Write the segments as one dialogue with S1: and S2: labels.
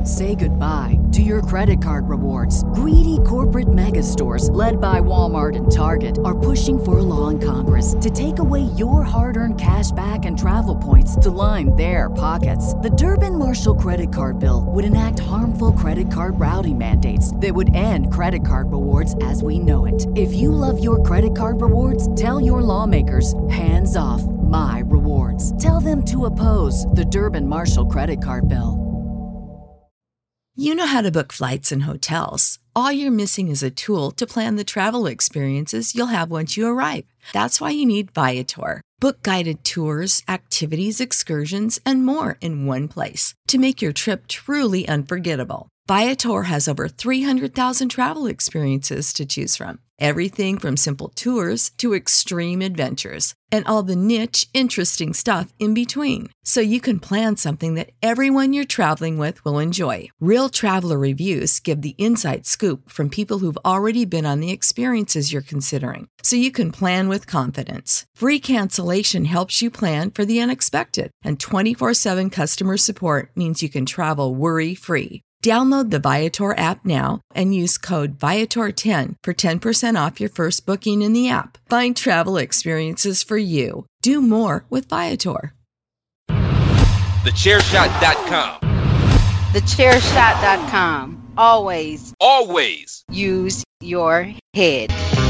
S1: Say goodbye to your credit card rewards. Greedy corporate mega stores, led by Walmart and Target, are pushing for a law in Congress to take away your hard-earned cash back and travel points to line their pockets. The Durbin-Marshall credit card bill would enact harmful credit card routing mandates that would end credit card rewards as we know it. If you love your credit card rewards, tell your lawmakers, hands off my rewards. Tell them to oppose the Durbin-Marshall credit card bill.
S2: You know how to book flights and hotels. All you're missing is a tool to plan the travel experiences you'll have once you arrive. That's why you need Viator. Book guided tours, activities, excursions, and more in one place to make your trip truly unforgettable. Viator has over 300,000 travel experiences to choose from. Everything from simple tours to extreme adventures and all the niche, interesting stuff in between. So you can plan something that everyone you're traveling with will enjoy. Real traveler reviews give the inside scoop from people who've already been on the experiences you're considering. So you can plan with confidence. Free cancellation helps you plan for the unexpected. And 24/7 customer support means you can travel worry-free. Download the Viator app now and use code Viator10 for 10% off your first booking in the app. Find travel experiences for you. Do more with Viator.
S3: TheChairShot.com.
S4: TheChairShot.com. Always use your head.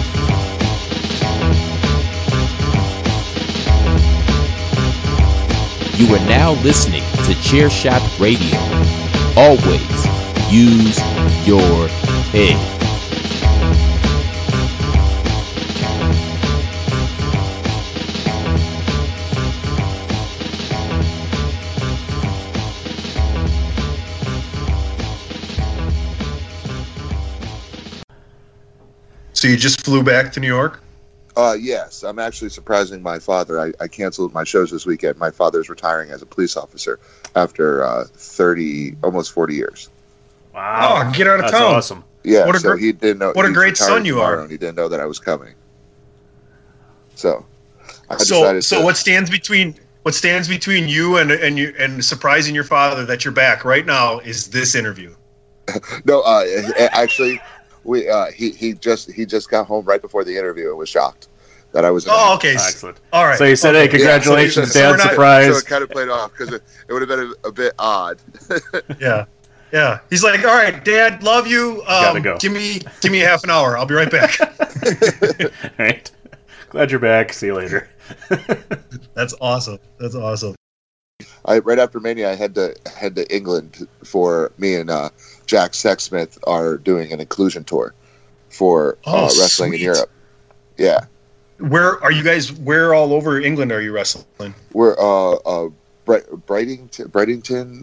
S5: You are now listening to Chairshot Radio. Always use your head.
S6: So you just flew back to New York?
S7: Yes, I'm actually surprising my father. I canceled my shows this weekend. My father's retiring as a police officer after almost 40 years.
S6: Wow! Oh, get out of town!
S8: That's awesome.
S7: Yeah, he didn't know.
S6: What a great son you are!
S7: And he didn't know that I was coming. So,
S6: So what stands between you and surprising your father that you're back right now is this interview?
S7: No, actually. He just got home right before the interview and was shocked that I was.
S6: Oh, okay,
S8: excellent.
S6: All right.
S8: So he said, "Hey, congratulations, Dad! Surprise!"
S7: So it kind of played off because it would have been a bit odd.
S6: Yeah. He's like, "All right, Dad, love you.
S8: Gotta go.
S6: Give me a half an hour. I'll be right back."
S8: All right. Glad you're back. See you later.
S6: That's awesome.
S7: Right after Mania, I head to England for me and Jack Sexsmith are doing an inclusion tour for wrestling in Europe. Yeah.
S6: Where are you guys? Where all over England are you wrestling?
S7: We're Brightington.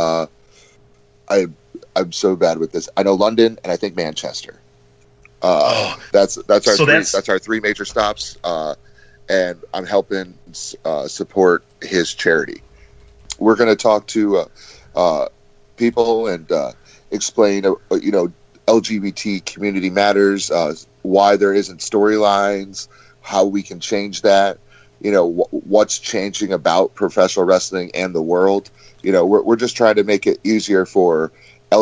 S7: I'm so bad with this. I know London and I think Manchester. That's our three major stops. And I'm helping support his charity. We're going to talk to people and explain, LGBT community matters, why there isn't storylines, how we can change that, what's changing about professional wrestling and the world. We're just trying to make it easier for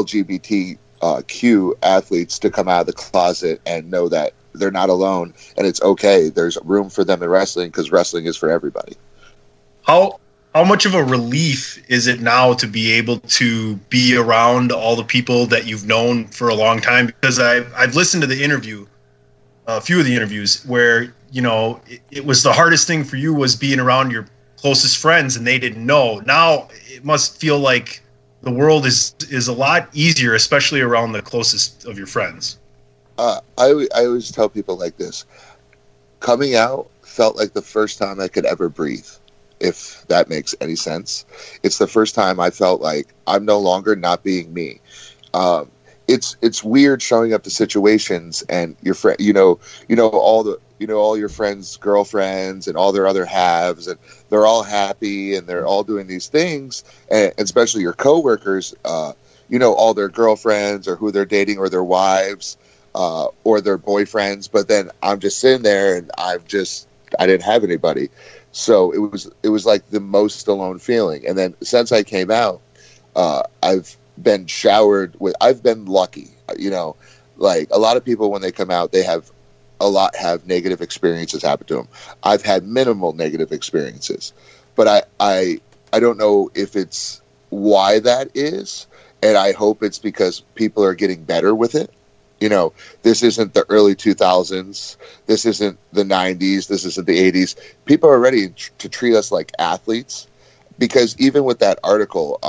S7: LGBTQ athletes to come out of the closet and know that they're not alone and it's okay. There's room for them in wrestling because wrestling is for everybody.
S6: How much of a relief is it now to be able to be around all the people that you've known for a long time? Because I've listened to the interview, a few of the interviews where, it was the hardest thing for you was being around your closest friends and they didn't know. Now it must feel like the world is a lot easier, especially around the closest of your friends.
S7: I always tell people like this. Coming out felt like the first time I could ever breathe, if that makes any sense. It's the first time I felt like I'm no longer not being me. It's weird showing up to situations and your friend, all your friends' girlfriends and all their other halves, and they're all happy and they're all doing these things, and especially your coworkers, all their girlfriends or who they're dating or their wives. Or their boyfriends, but then I'm just sitting there and I didn't have anybody. So it was like the most alone feeling. And then since I came out, I've been showered with. I've been lucky, like a lot of people when they come out, they have negative experiences happen to them. I've had minimal negative experiences, but I don't know if it's why that is, and I hope it's because people are getting better with it. This isn't the early 2000s. This isn't the 90s. This isn't the 80s. People are ready to treat us like athletes, because even with that article,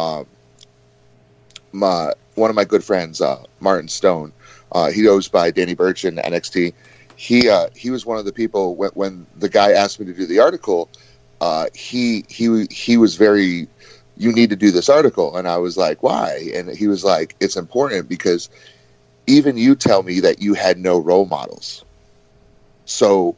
S7: one of my good friends, Martin Stone, he goes by Danny Burch in NXT. He was one of the people when the guy asked me to do the article. He was very, you need to do this article, and I was like, why? And he was like, it's important because even you tell me that you had no role models. So,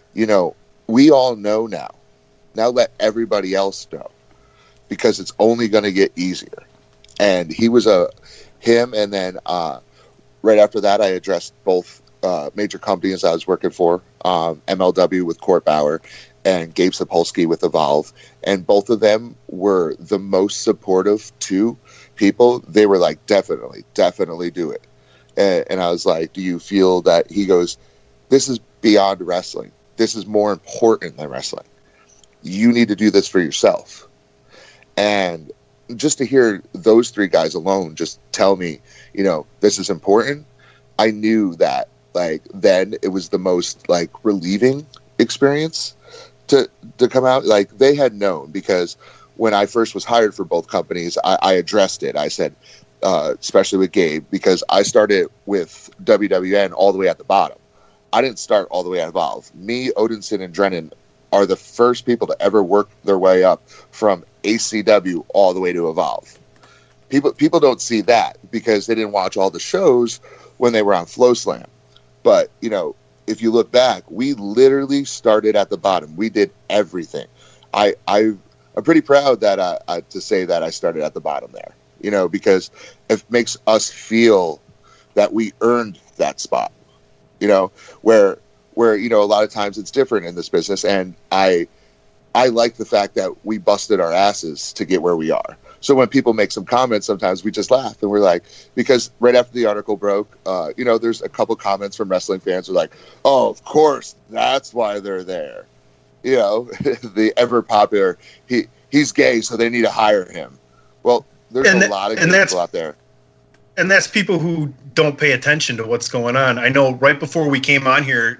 S7: we all know now. Now let everybody else know, because it's only going to get easier. And he was him, and then right after that, I addressed both major companies I was working for, MLW with Court Bauer and Gabe Sapolsky with Evolve. And both of them were the most supportive to people. They were like, definitely do it. And I was like, do you feel that? He goes, this is beyond wrestling. This is more important than wrestling. You need to do this for yourself. And just to hear those three guys alone just tell me, this is important, I knew that, like, then it was the most, like, relieving experience to come out. Like, they had known, because when I first was hired for both companies, I addressed it. I said, especially with Gabe, because I started with WWN all the way at the bottom. I didn't start all the way at Evolve. Me, Odinson, and Drennan are the first people to ever work their way up from ACW all the way to Evolve. People don't see that because they didn't watch all the shows when they were on Flow Slam. But, if you look back, we literally started at the bottom. We did everything. I'm pretty proud that to say that I started at the bottom there. Because it makes us feel that we earned that spot, where a lot of times it's different in this business. And I like the fact that we busted our asses to get where we are. So when people make some comments, sometimes we just laugh, and we're like, because right after the article broke, there's a couple comments from wrestling fans who are like, oh, of course, that's why they're there. The ever popular, he's gay, so they need to hire him. Well, there's a lot of people out there.
S6: And that's people who don't pay attention to what's going on. I know right before we came on here,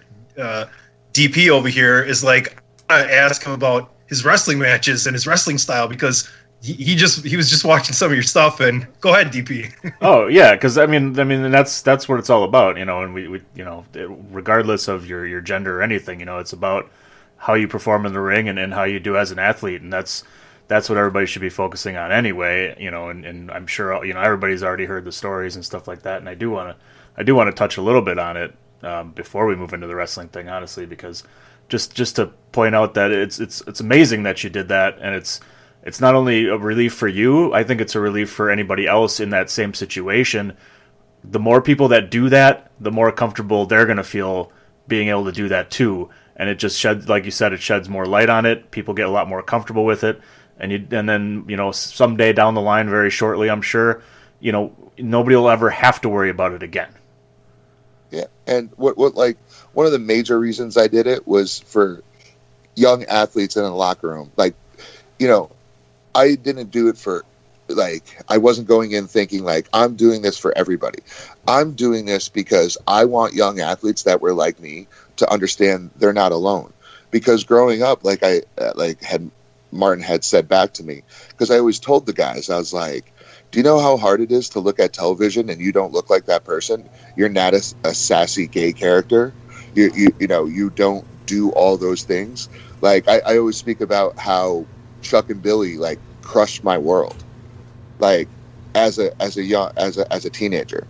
S6: DP over here is like, I asked him about his wrestling matches and his wrestling style, because he was just watching some of your stuff. And go ahead, DP.
S8: Oh yeah, because I mean that's what it's all about, and we regardless of your gender or anything, it's about how you perform in the ring and how you do as an athlete, and that's what everybody should be focusing on anyway, and I'm sure everybody's already heard the stories and stuff like that, and I do want to touch a little bit on it before we move into the wrestling thing, honestly, because just to point out that it's amazing that you did that, and it's not only a relief for you, I think it's a relief for anybody else in that same situation. The more people that do that, the more comfortable they're going to feel being able to do that too, and it just sheds, like you said, it sheds more light on it. People get a lot more comfortable with it. And then someday down the line, very shortly, I'm sure, nobody will ever have to worry about it again.
S7: Yeah, and what like one of the major reasons I did it was for young athletes in the locker room. Like, I didn't do it for, like, I wasn't going in thinking like I'm doing this for everybody. I'm doing this because I want young athletes that were like me to understand they're not alone. Because growing up, like Martin had said back to me, because I always told the guys, I was like, do you know how hard it is to look at television and you don't look like that person? You're not a sassy gay character. You don't do all those things. Like I always speak about how Chuck and Billy like crushed my world, like as a teenager.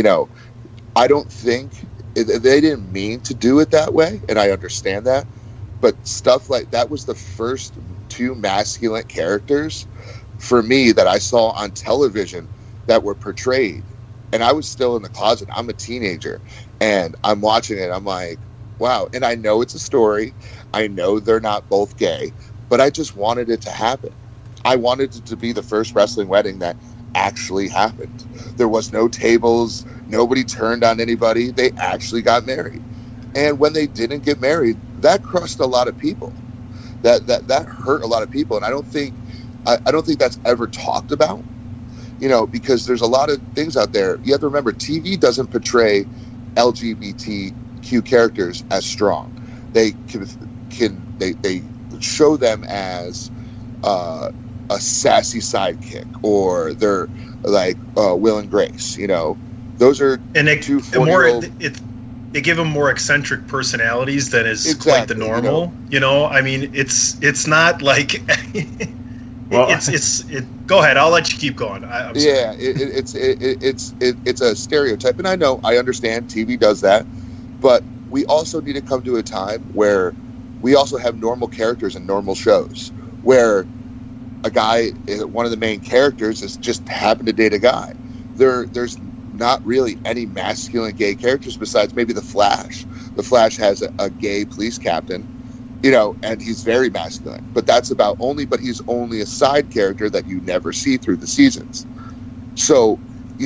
S7: I don't think they didn't mean to do it that way, and I understand that. But stuff like that was the first two masculine characters for me that I saw on television that were portrayed. And I was still in the closet. I'm a teenager and I'm watching it. I'm like, wow. And I know it's a story. I know they're not both gay, but I just wanted it to happen. I wanted it to be the first wrestling wedding that actually happened. There was no tables. Nobody turned on anybody. They actually got married. And when they didn't get married, that crushed a lot of people. That hurt a lot of people. And I don't think that's ever talked about, because there's a lot of things out there. You have to remember, TV doesn't portray LGBTQ characters as strong. They they show them as a sassy sidekick, or they're like Will and Grace. Those are
S6: and they give them more eccentric personalities than is quite the normal. I mean, it's not like. Well, go ahead. I'll let you keep going. I'm sorry.
S7: It's a stereotype, and I understand TV does that, but we also need to come to a time where we also have normal characters and normal shows where a guy, one of the main characters, is just happened to date a guy. There's not really any masculine gay characters besides maybe the Flash. The Flash has a gay police captain. And he's very masculine, but he's only a side character that you never see through the seasons. So,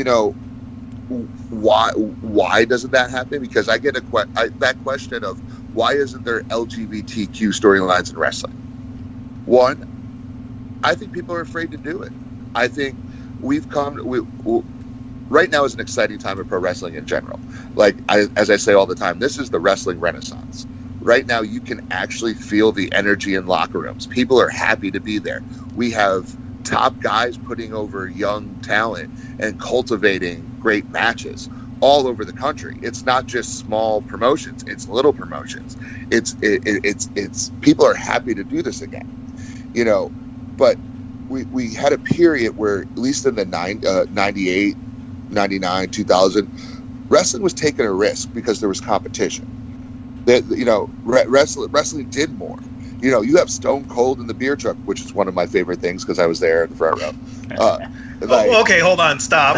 S7: why doesn't that happen? Because I get that question of why isn't there LGBTQ storylines in wrestling? One, I think people are afraid to do it. I think right now is an exciting time in pro wrestling in general. As I say all the time, this is the wrestling renaissance. Right now, you can actually feel the energy in locker rooms. People are happy to be there. We have top guys putting over young talent and cultivating great matches all over the country. It's not just small promotions; it's little promotions. It's people are happy to do this again, But we had a period where, at least in the 98, 99, 2000, wrestling was taking a risk because there was competition. That wrestling did more. You have Stone Cold in the beer truck, which is one of my favorite things because I was there in the front row.
S6: Okay, hold on, stop.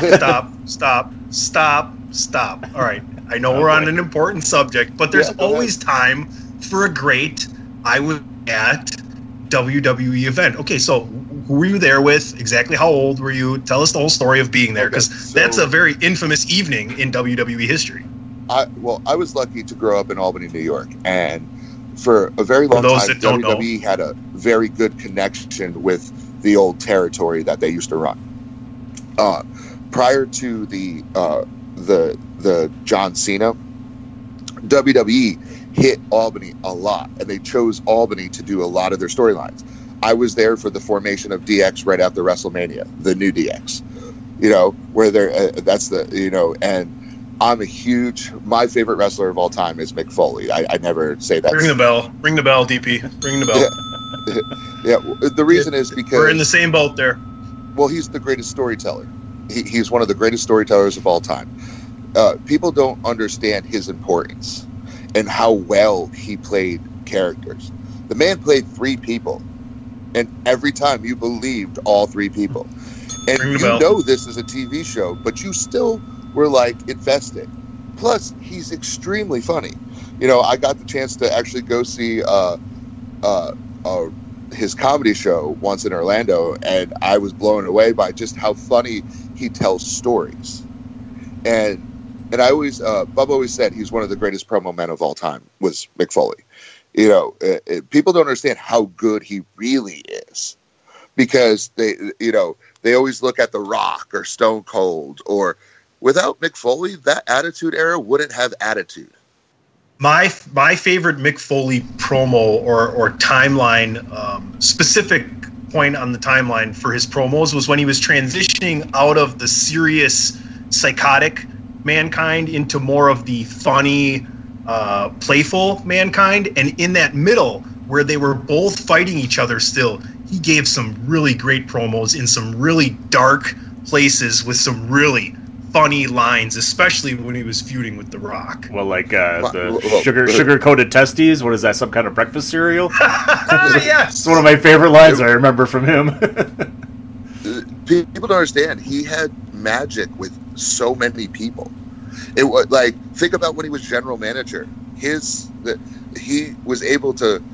S6: All right, I know we're on an important subject, but there's always time for a great I was at WWE event. Okay, so who were you there with? Exactly how old were you? Tell us the whole story of being there, because that's a very infamous evening in WWE history.
S7: I was lucky to grow up in Albany, New York, and for a very long time, WWE had a very good connection with the old territory that they used to run. Prior to the John Cena, WWE hit Albany a lot, and they chose Albany to do a lot of their storylines. I was there for the formation of DX right after WrestleMania, the new DX. Where and my favorite wrestler of all time is Mick Foley. I never say that.
S6: Ring the bell, DP. Ring the bell.
S7: Yeah. The reason is because
S6: we're in the same boat there.
S7: Well, he's the greatest storyteller. He's one of the greatest storytellers of all time. People don't understand his importance and how well he played characters. The man played 3 people, and every time you believed all 3 people. And this is a TV show, but you still were invested. Plus, he's extremely funny. I got the chance to actually go see his comedy show once in Orlando, and I was blown away by just how funny he tells stories. And I always, Bubba always said he's one of the greatest promo men of all time was Mick Foley. People don't understand how good he really is, because they always look at The Rock or Stone Cold, or without Mick Foley, that Attitude Era wouldn't have attitude.
S6: My favorite Mick Foley promo or timeline, specific point on the timeline for his promos was when he was transitioning out of the serious, psychotic Mankind into more of the funny, playful Mankind. And in that middle, where they were both fighting each other still, he gave some really great promos in some really dark places with some really funny lines, especially when he was feuding with The Rock.
S8: Well, sugar-coated testes? What is that, some kind of breakfast cereal?
S6: Yes!
S8: It's one of my favorite lines I remember from him.
S7: People don't understand. He had magic with so many people. It was think about when he was general manager. He was able to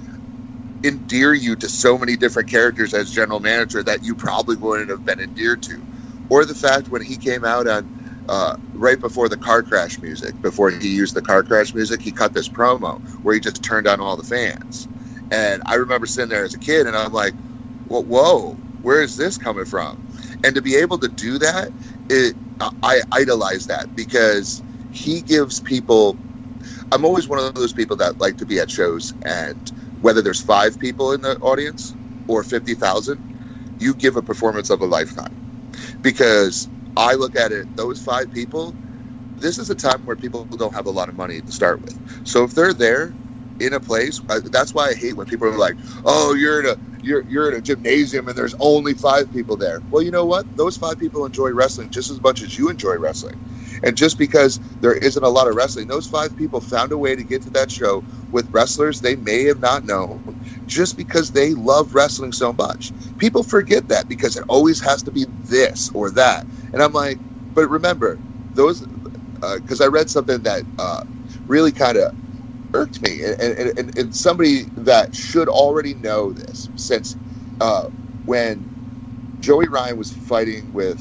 S7: endear you to so many different characters as general manager that you probably wouldn't have been endeared to. or the fact when he came out on right before the car crash music, before he used the car crash music, he cut this promo where he just turned on all the fans. And I remember sitting there as a kid, and I'm like, well, whoa, where is this coming from? And to be able to do that, I idolize that, because he gives people. I'm always one of those people that like to be at shows, and whether there's 5 people in the audience or 50,000, you give a performance of a lifetime. Because I look at it, those 5 people, this is a time where people don't have a lot of money to start with. So if they're there in a place, that's why I hate when people are like, "Oh, you're in a gymnasium and there's only 5 people there." Well, you know what? Those 5 people enjoy wrestling just as much as you enjoy wrestling. And just because there isn't a lot of wrestling, those 5 people found a way to get to that show with wrestlers they may have not known, just because they love wrestling so much. People forget that because it always has to be this or that. And I'm like, but remember, those, because I read something that really kind of irked me, and somebody that should already know this, since when Joey Ryan was fighting with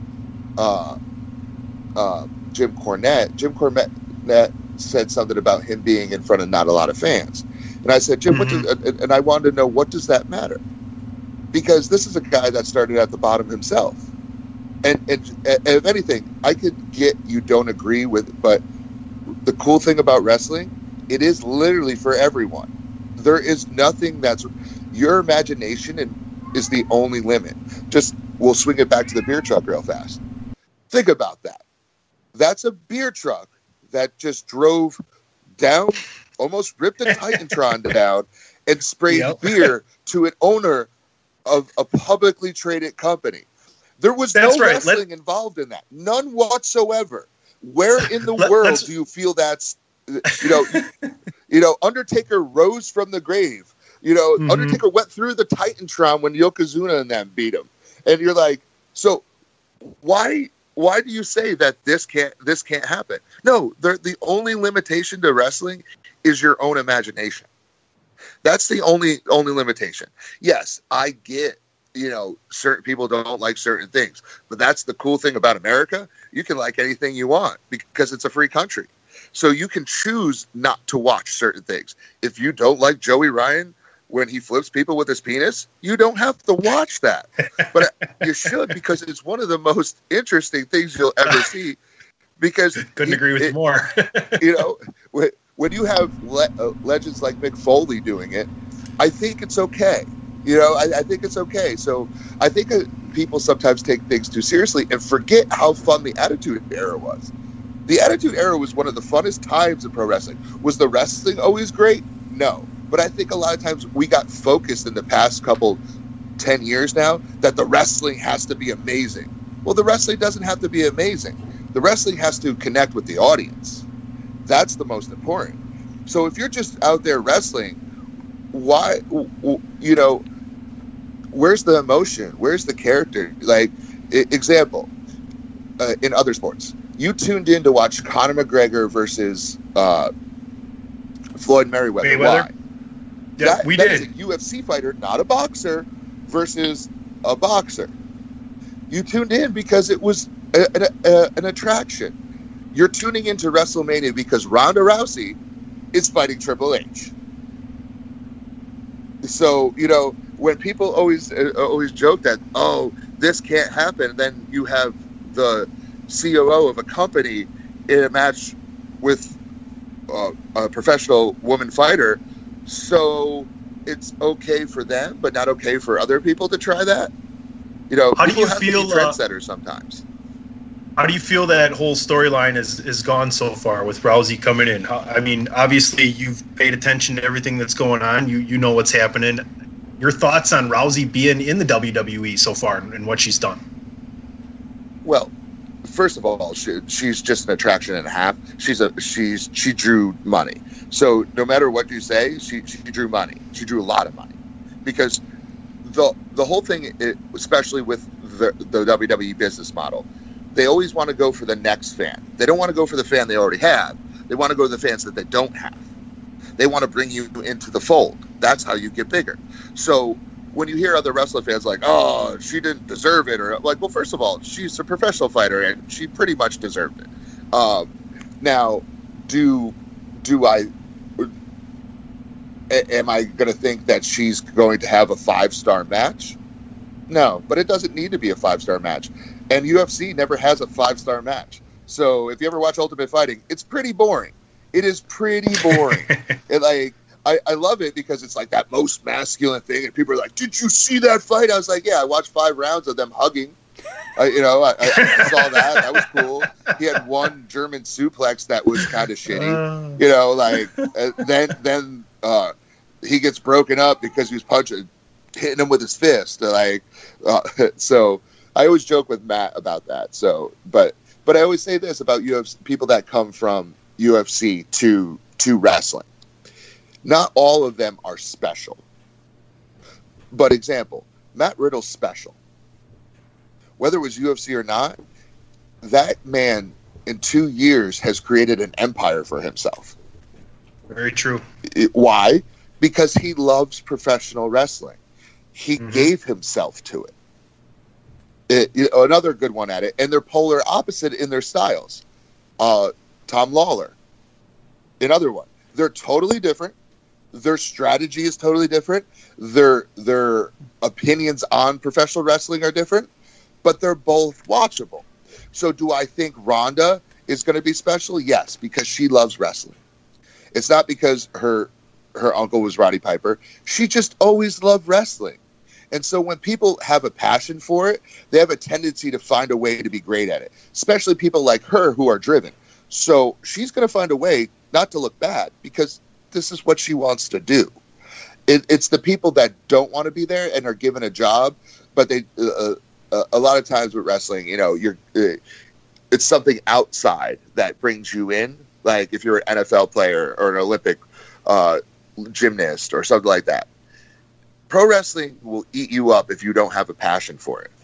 S7: Jim Cornette said something about him being in front of not a lot of fans. And I said, Jim, and I wanted to know, what does that matter? Because this is a guy that started at the bottom himself. And if anything, I could get you don't agree with, but the cool thing about wrestling, it is literally for everyone. There is nothing that's, your imagination is the only limit. Just, we'll swing it back to the beer truck real fast. Think about that. That's a beer truck that just drove down, almost ripped a Titantron down, and sprayed beer to an owner of a publicly traded company. There was no wrestling involved in that. None whatsoever. Where in the world do you feel that's, Undertaker rose from the grave. Undertaker went through the Titantron when Yokozuna and them beat him. And you're like, so why do you say that this can't happen? No, the only limitation to wrestling is your own imagination. That's the only limitation. Yes, I get, certain people don't like certain things, but that's the cool thing about America. You can like anything you want because it's a free country. So you can choose not to watch certain things. If you don't like Joey Ryan when he flips people with his penis, you don't have to watch that. But you should, because it's one of the most interesting things you'll ever see. Because
S6: couldn't agree with you more.
S7: When you have legends like Mick Foley doing it, I think it's okay. I think it's okay. So I think people sometimes take things too seriously and forget how fun the Attitude Era was. The Attitude Era was one of the funnest times in pro wrestling. Was the wrestling always great? No. But I think a lot of times we got focused in the past 10 years now that the wrestling has to be amazing. Well, the wrestling doesn't have to be amazing. The wrestling has to connect with the audience. That's the most important. So if you're just out there wrestling, why, where's the emotion? Where's the character? Like, example, in other sports, you tuned in to watch Conor McGregor versus Floyd Mayweather. Why?
S6: Yeah, we did.
S7: That is a UFC fighter, not a boxer, versus a boxer. You tuned in because it was an attraction. You're tuning into WrestleMania because Ronda Rousey is fighting Triple H. So, when people always joke that, oh, this can't happen, then you have the COO of a company in a match with a professional woman fighter, so it's okay for them, but not okay for other people to try that.
S6: How do you feel
S7: trendsetters sometimes?
S6: How do you feel that whole storyline is gone so far with Rousey coming in? I mean, obviously you've paid attention to everything that's going on. You know what's happening. Your thoughts on Rousey being in the WWE so far and what she's done?
S7: Well, first of all, she's just an attraction and a half. She drew money. So no matter what you say, she drew money. She drew a lot of money because the whole thing, especially with the WWE business model, they always want to go for the next fan. They don't want to go for the fan they already have. They want to go to the fans that they don't have. They want to bring you into the fold. That's how you get bigger. So when you hear other wrestler fans like, oh, she didn't deserve it, or like, well, first of all, she's a professional fighter and she pretty much deserved it. Now, am I going to think that she's going to have a 5-star match? No, but it doesn't need to be a 5-star match. And UFC never has a 5-star match. So if you ever watch Ultimate Fighting, it's pretty boring. It is pretty boring. And like, I love it because it's like that most masculine thing. And people are like, did you see that fight? I was like, yeah, I watched 5 rounds of them hugging. I saw that. That was cool. He had one German suplex that was kind of shitty. Then he gets broken up because he was hitting him with his fist. So I always joke with Matt about that. So, but I always say this about UFC, people that come from UFC to wrestling. Not all of them are special. But example, Matt Riddle's special. Whether it was UFC or not, that man in 2 years has created an empire for himself.
S6: Very true.
S7: Why? Because he loves professional wrestling. He gave himself to it. Another good one at it, and they're polar opposite in their styles. Tom Lawler, another one. They're totally different. Their strategy is totally different. Their opinions on professional wrestling are different, but they're both watchable. So do I think Ronda is going to be special? Yes, because she loves wrestling. It's not because her uncle was Roddy Piper. She just always loved wrestling. And so when people have a passion for it, they have a tendency to find a way to be great at it, especially people like her who are driven. So she's going to find a way not to look bad because this is what she wants to do. It's the people that don't want to be there and are given a job, but they a lot of times with wrestling, it's something outside that brings you in. Like if you're an NFL player or an Olympic gymnast or something like that. Pro wrestling will eat you up if you don't have a passion for it.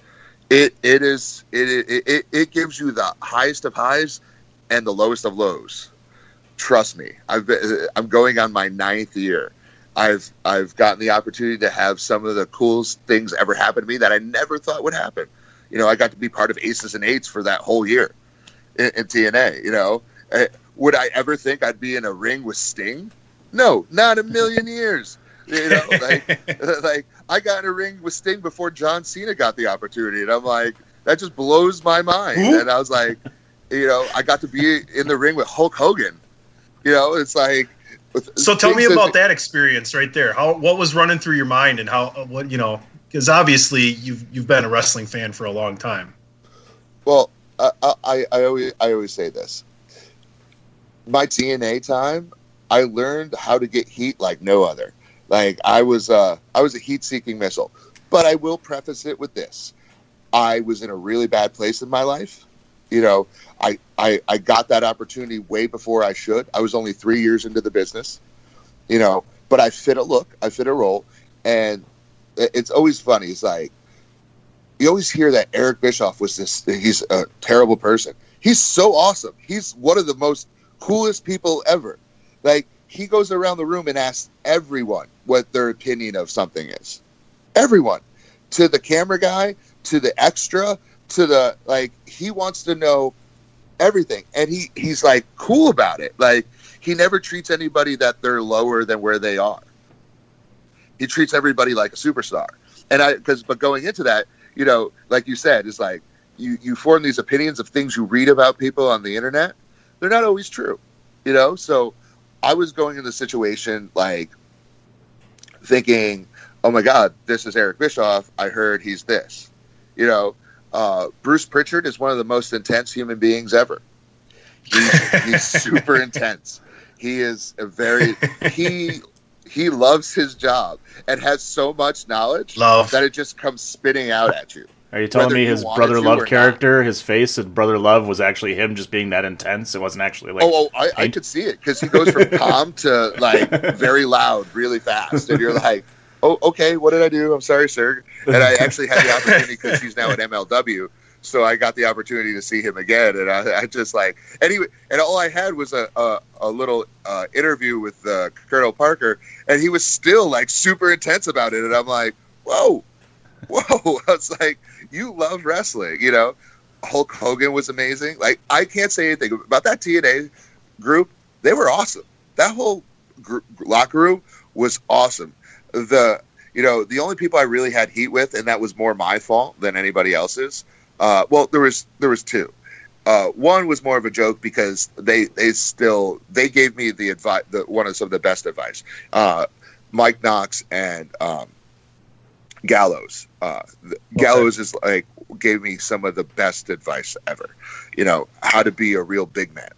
S7: It gives you the highest of highs and the lowest of lows. Trust me, I'm going on my 9th year. I've gotten the opportunity to have some of the coolest things ever happen to me that I never thought would happen. I got to be part of Aces and Eights for that whole year in TNA. Would I ever think I'd be in a ring with Sting? No, not a million years. Like I got in a ring with Sting before John Cena got the opportunity, and I'm like, that just blows my mind. Ooh. And I was like, I got to be in the ring with Hulk Hogan. It's like.
S6: So tell me about that experience right there. What was running through your mind, and because obviously you've been a wrestling fan for a long time.
S7: Well, I always say this. My TNA time, I learned how to get heat like no other. Like I was a heat-seeking missile. But I will preface it with this: I was in a really bad place in my life. I got that opportunity way before I should. I was only 3 years into the business, but I fit a look, I fit a role. And it's always funny. It's like, you always hear that Eric Bischoff he's a terrible person. He's so awesome. He's one of the most coolest people ever. Like, he goes around the room and asks everyone what their opinion of something is. Everyone. To the camera guy, to the extra, he wants to know everything, and he's like cool about it. Like, he never treats anybody that they're lower than where they are. He treats everybody like a superstar. And but going into that, like you said, it's like you form these opinions of things you read about people on the internet. They're not always true, So I was going in the situation like thinking, oh my God, this is Eric Bischoff. I heard he's this, Bruce Pritchard is one of the most intense human beings ever. He's super intense. He is he loves his job and has so much knowledge that it just comes spitting out at you.
S8: Are you telling me his Brother Love character, his face in Brother Love was actually him just being that intense? It wasn't actually like...
S7: I could see it because he goes from calm to like very loud really fast. And you're like, oh, okay, what did I do? I'm sorry, sir. And I actually had the opportunity because he's now at MLW. So I got the opportunity to see him again. And I just like, anyway, and all I had was a little interview with Colonel Parker. And he was still like super intense about it. And I'm like, whoa. I was like, you love wrestling, you know. Hulk Hogan was amazing. Like, I can't say anything about that TNA group. They were awesome. That whole locker room was awesome. The only people I really had heat with, and that was more my fault than anybody else's. Well, there was two. One was more of a joke because they gave me the advice, one of some of the best advice. Mike Knox and Gallows. Gallows is like gave me some of the best advice ever. You know, how to be a real big man.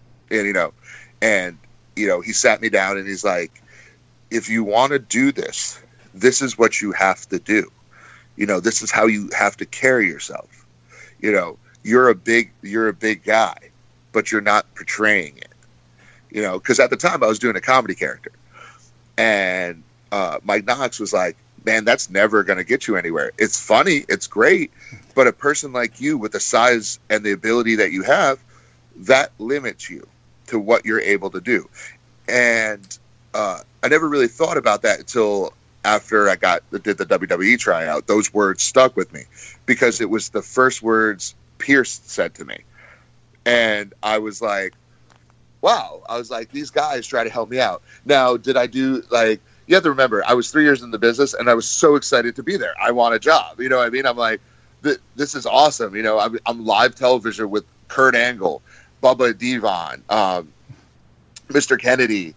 S7: And he sat me down and he's like, if you want to do this, this is what you have to do. You know, this is how you have to carry yourself. You know, you're a big guy, but you're not portraying it. You know, because at the time I was doing a comedy character, and Mike Knox was like, man, that's never going to get you anywhere. It's funny, it's great, but a person like you with the size and the ability that you have, that limits you to what you're able to do. And I never really thought about that until after I did the WWE tryout. Those words stuck with me because it was the first words Pierce said to me. And I was like, wow. I was like, these guys try to help me out. Now, did I do, like, you have to remember, I was 3 years in the business and I was so excited to be there. I want a job. You know what I mean? I'm like, this is awesome. You know, I'm live television with Kurt Angle, Bubba Devon, Mr. Kennedy,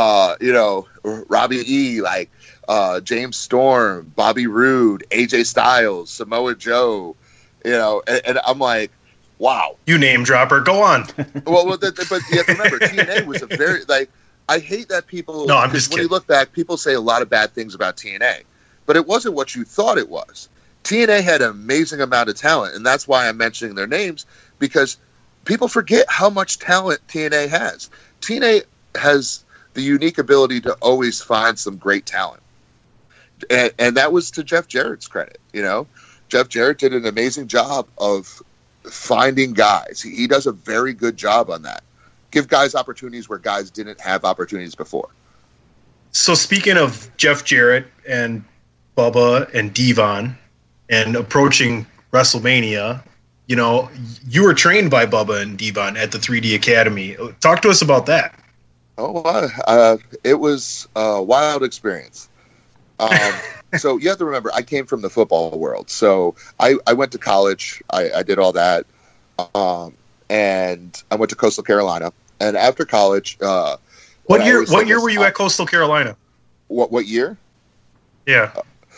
S7: Robbie E., like James Storm, Bobby Roode, AJ Styles, Samoa Joe, and I'm like, wow.
S6: You name dropper, go on.
S7: But you have to remember, TNA was a very, like, I hate that people,
S6: no, I'm just
S7: when
S6: kidding.
S7: You look back, people say a lot of bad things about TNA, but it wasn't what you thought it was. TNA had an amazing amount of talent, and that's why I'm mentioning their names, because people forget how much talent TNA has. TNA has the unique ability to always find some great talent. And that was to Jeff Jarrett's credit. You know, Jeff Jarrett did an amazing job of finding guys. He does a very good job on that. Give guys opportunities where guys didn't have opportunities before.
S6: So speaking of Jeff Jarrett and Bubba and Devon and approaching WrestleMania, you know, you were trained by Bubba and Devon at the 3D Academy. Talk to us about that.
S7: Oh, it was a wild experience. So you have to remember, I came from the football world. So I went to college. I did all that. And I went to Coastal Carolina. And after college,
S6: what year were you at Coastal Carolina?
S7: What year?
S6: Yeah.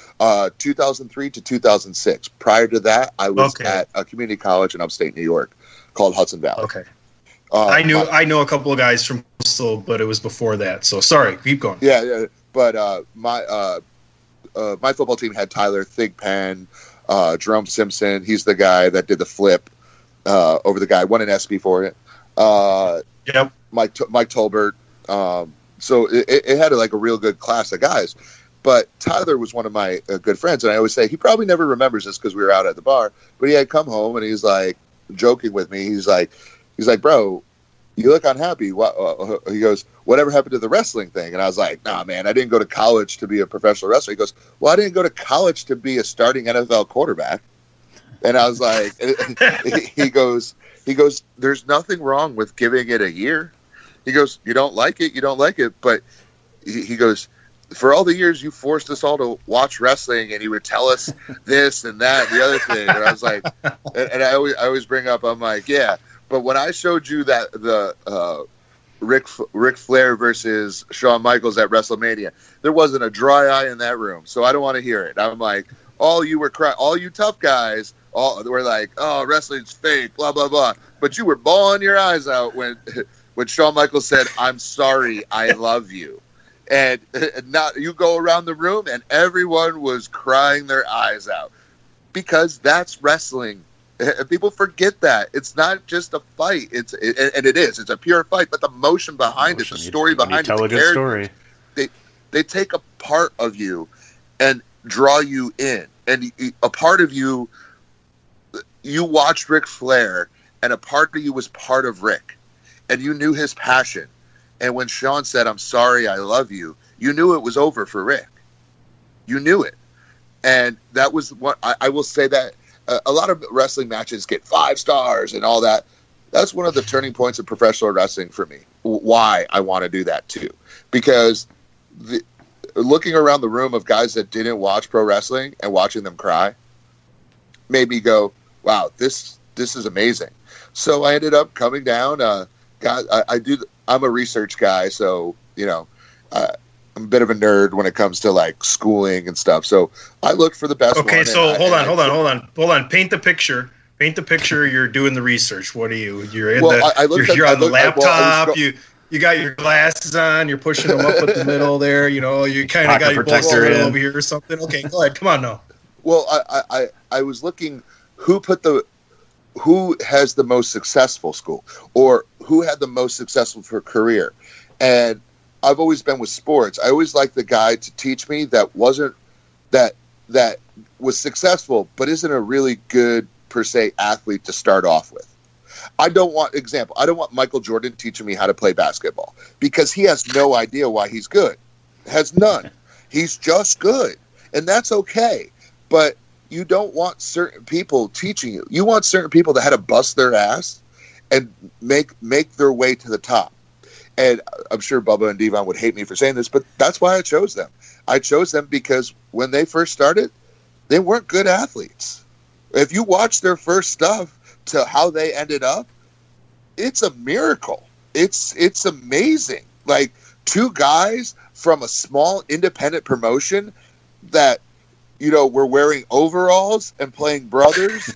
S7: 2003 to 2006. Prior to that, I was at a community college in upstate New York called Hudson Valley.
S6: Okay. I know a couple of guys from Coastal, but it was before that. So sorry, keep going.
S7: Yeah. But my football team had Tyler Thigpen, Jerome Simpson. He's the guy that did the flip over the guy. Won an ESPY for it.
S6: Yep.
S7: Mike Tolbert. So it had a real good class of guys. But Tyler was one of my good friends, and I always say he probably never remembers this because we were out at the bar. But he had come home and he's like joking with me. He's like, bro, you look unhappy. He goes, whatever happened to the wrestling thing? And I was like, nah, man, I didn't go to college to be a professional wrestler. He goes, well, I didn't go to college to be a starting NFL quarterback. And I was like, he goes, there's nothing wrong with giving it a year. He goes, you don't like it. But he goes, for all the years you forced us all to watch wrestling, and he would tell us this and that and the other thing. And I was like, and I always bring up, I'm like, yeah. But when I showed you that the Ric Flair versus Shawn Michaels at WrestleMania, there wasn't a dry eye in that room. So I don't want to hear it. I'm like, all you tough guys, were like, oh, wrestling's fake, blah, blah, blah. But you were bawling your eyes out when Shawn Michaels said, I'm sorry, I love you. And not you go around the room and everyone was crying their eyes out because that's wrestling. People forget that it's not just a fight. It's a pure fight, but the motion behind it, the story behind it,
S8: tell a good story.
S7: They take a part of you and draw you in, and a part of you watched Ric Flair, and a part of you was part of Rick, and you knew his passion. And when Shawn said, I'm sorry, I love you, you knew it was over for Rick. You knew it. And that was what I will say that a lot of wrestling matches get 5 stars and all that. That's one of the turning points of professional wrestling for me. Why I want to do that too, because looking around the room of guys that didn't watch pro wrestling and watching them cry made me go, wow, this is amazing. So I ended up coming down. I'm a research guy, so I'm a bit of a nerd when it comes to like schooling and stuff. So I looked for the best.
S6: Okay, so hold on. Paint the picture. You're doing the research. What are you? You're on the laptop. You got your glasses on. You're pushing them up at the middle there. You kind of got your protector over here or something. Okay, go ahead. Come on now.
S7: Well, I was looking who has the most successful school, or who had the most successful career, and I've always been with sports. I always liked the guy to teach me that wasn't that was successful, but isn't a really good per se athlete to start off with. I don't want Michael Jordan teaching me how to play basketball, because he has no idea why he's good. Has none. He's just good, and that's okay. But you don't want certain people teaching you. You want certain people that had to bust their ass and make their way to the top. And I'm sure Bubba and Devon would hate me for saying this, but that's why I chose them. I chose them because when they first started, they weren't good athletes. If you watch their first stuff to how they ended up, it's a miracle. It's amazing. Like, 2 guys from a small independent promotion that were wearing overalls and playing brothers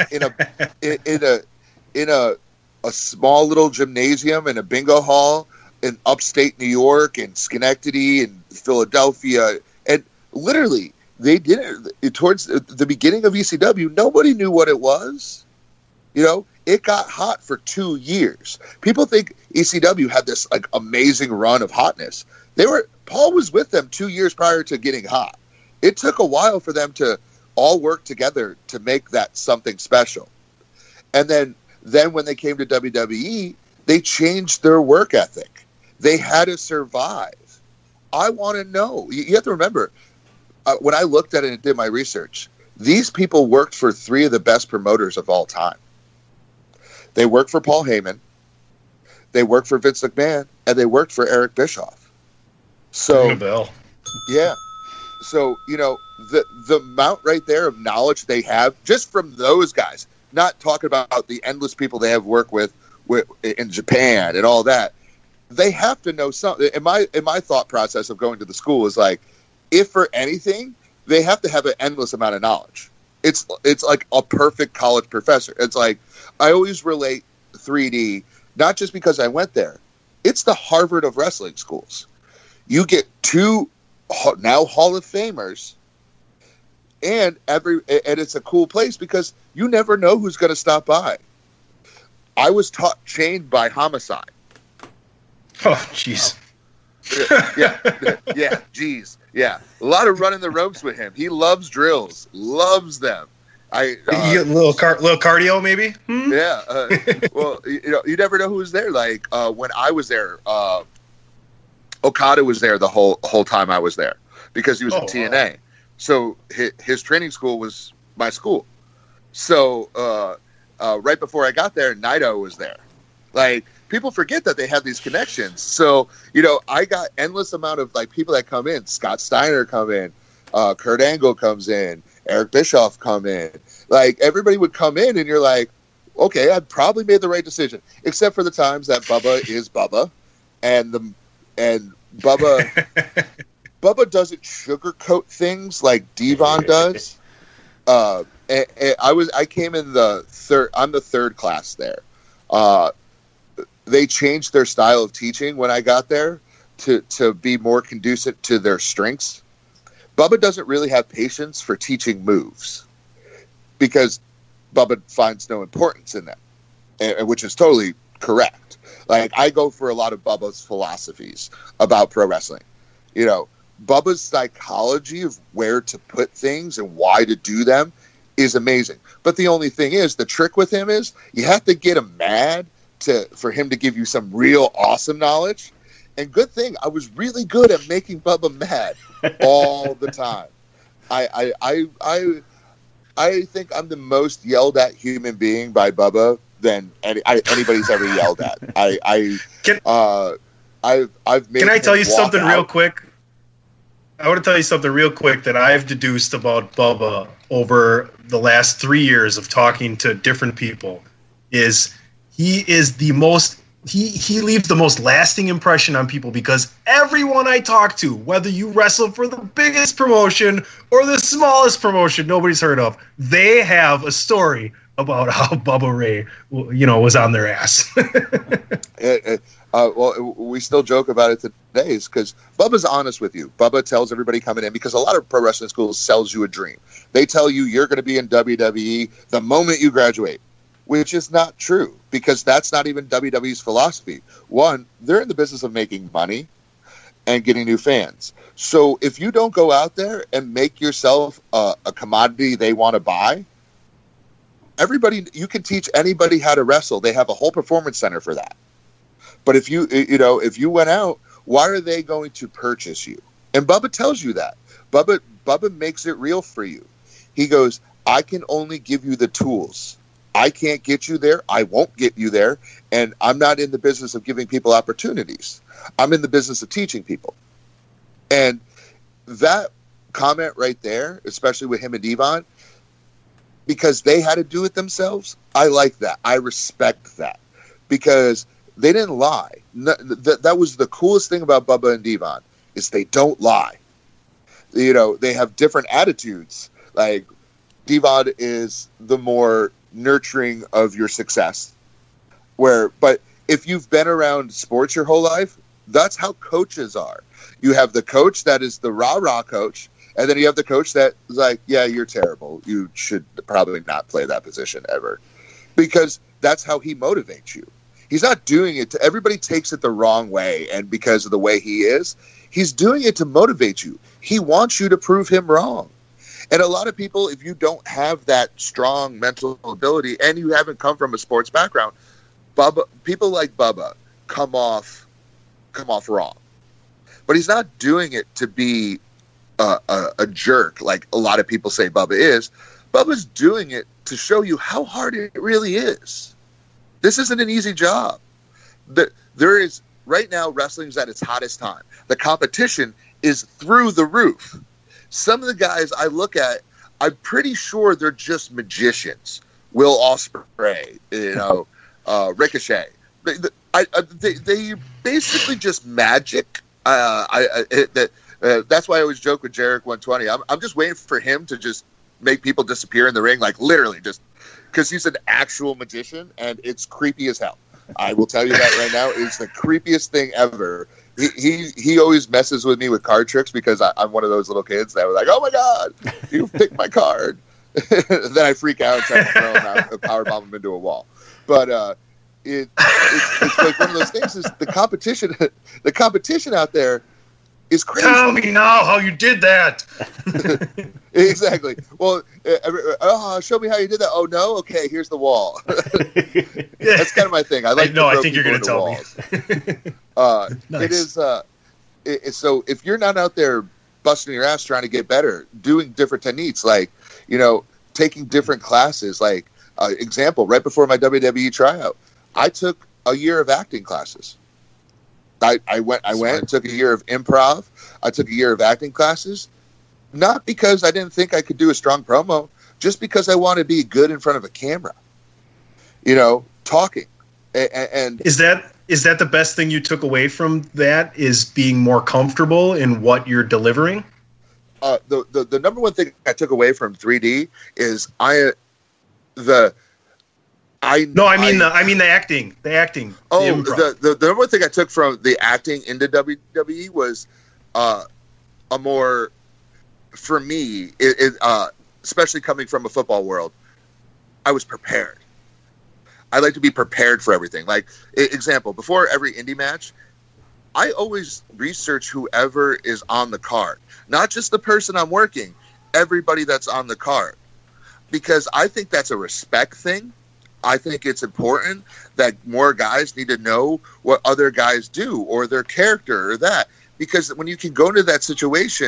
S7: in a small little gymnasium in a bingo hall in upstate New York and Schenectady and Philadelphia. And literally, they did it towards the beginning of ECW. Nobody knew what it was. It got hot for 2 years. People think ECW had this like amazing run of hotness. Paul was with them 2 years prior to getting hot. It took a while for them to all work together to make that something special. And then when they came to WWE, they changed their work ethic. They had to survive. I want to know. You have to remember, when I looked at it and did my research, these people worked for 3 of the best promoters of all time. They worked for Paul Heyman, they worked for Vince McMahon, and they worked for Eric Bischoff. So, yeah. So, the amount right there of knowledge they have just from those guys, not talking about the endless people they have worked with in Japan and all that. They have to know something. In my thought process of going to the school is like, if for anything, they have to have an endless amount of knowledge. It's like a perfect college professor. It's like, I always relate 3D, not just because I went there. It's the Harvard of wrestling schools. You get 2 now Hall of Famers, and it's a cool place because you never know who's going to stop by. I was chained by Homicide.
S6: Oh, jeez.
S7: Yeah, geez. Yeah. A lot of running the ropes with him. He loves drills. Loves them.
S6: You little cardio, maybe?
S7: Yeah. Well, you never know who's there. Like, when I was there, Okada was there the whole time I was there because he was in TNA. Wow. So his training school was my school. So right before I got there, Naito was there. Like, people forget that they have these connections. So, I got endless amount of like people that come in. Scott Steiner come in. Kurt Angle comes in. Eric Bischoff come in. Like, everybody would come in and you're like, okay, I probably made the right decision. Except for the times that Bubba is Bubba. And Bubba doesn't sugarcoat things like Devon does. I came in the third. I'm the 3rd class there. They changed their style of teaching when I got there to be more conducive to their strengths. Bubba doesn't really have patience for teaching moves because Bubba finds no importance in them, which is totally correct. Like, I go for a lot of Bubba's philosophies about pro wrestling. Bubba's psychology of where to put things and why to do them is amazing. But the only thing is, the trick with him is you have to get him mad for him to give you some real awesome knowledge. And good thing, I was really good at making Bubba mad all the time. I think I'm the most yelled at human being by Bubba than anybody's ever yelled at. I've made.
S6: Can I tell you something
S7: out.
S6: real quick? I want to tell you something real quick that I've deduced about Bubba over the last 3 years of talking to different people. Is he is the most. He leaves the most lasting impression on people because everyone I talk to, whether you wrestle for the biggest promotion or the smallest promotion nobody's heard of, they have a story about how Bubba Ray, was on their ass.
S7: Well, we still joke about it today because Bubba's honest with you. Bubba tells everybody coming in, because a lot of pro wrestling schools sells you a dream. They tell you you're going to be in WWE the moment you graduate, which is not true because that's not even WWE's philosophy. One, they're in the business of making money and getting new fans. So if you don't go out there and make yourself a commodity they want to buy, you can teach anybody how to wrestle. They have a whole performance center for that. But if you went out, why are they going to purchase you? And Bubba tells you that. Bubba makes it real for you. He goes, I can only give you the tools. I can't get you there. I won't get you there. And I'm not in the business of giving people opportunities. I'm in the business of teaching people. And that comment right there, especially with him and Devon, because they had to do it themselves, I like that. I respect that. Because they didn't lie. That was the coolest thing about Bubba and Devon, is they don't lie. They have different attitudes. Like, Devon is the more nurturing of your success. But if you've been around sports your whole life, that's how coaches are. You have the coach that is the rah-rah coach, and then you have the coach that is like, yeah, you're terrible. You should probably not play that position ever. Because that's how he motivates you. He's not doing it everybody takes it the wrong way, and because of the way he is, he's doing it to motivate you. He wants you to prove him wrong. And a lot of people, if you don't have that strong mental ability and you haven't come from a sports background, people like Bubba come off wrong. But he's not doing it to be a jerk like a lot of people say Bubba is. Bubba's doing it to show you how hard it really is. This isn't an easy job. There is, right now, wrestling's at its hottest time. The competition is through the roof. Some of the guys I look at, I'm pretty sure they're just magicians. Will Ospreay, Ricochet. They basically just magic. That's why I always joke with Jarek 120. I'm just waiting for him to just make people disappear in the ring, like literally just because he's an actual magician and it's creepy as hell. I will tell you that right now. It's the creepiest thing ever. He always messes with me with card tricks because I'm one of those little kids that was like, oh my God, you picked my card. Then I freak out and try to throw him out and powerbomb him into a wall. But it's like one of those things is the competition out there is crazy.
S6: Tell me now how you did that.
S7: Exactly. Well, show me how you did that. Oh no, okay. Here's the wall. That's kind of my thing. I think you're going to tell walls. Me. Nice. It is. So if you're not out there busting your ass trying to get better, doing different techniques, like taking different classes, like example, right before my WWE tryout, I took a year of acting classes. I went and took a year of improv. I took a year of acting classes, not because I didn't think I could do a strong promo, just because I want to be good in front of a camera, talking. And
S6: is that the best thing you took away from that, is being more comfortable in what you're delivering?
S7: The number one thing I took away from 3D is the acting. The acting. Oh, the number one thing I took from the acting into WWE was a more, for me, especially coming from a football world, I was prepared. I like to be prepared for everything. Like, example, before every indie match, I always research whoever is on the card. Not just the person I'm working, everybody that's on the card. Because I think that's a respect thing. I think it's important that more guys need to know what other guys do or their character or that. Because when you can go into that situation,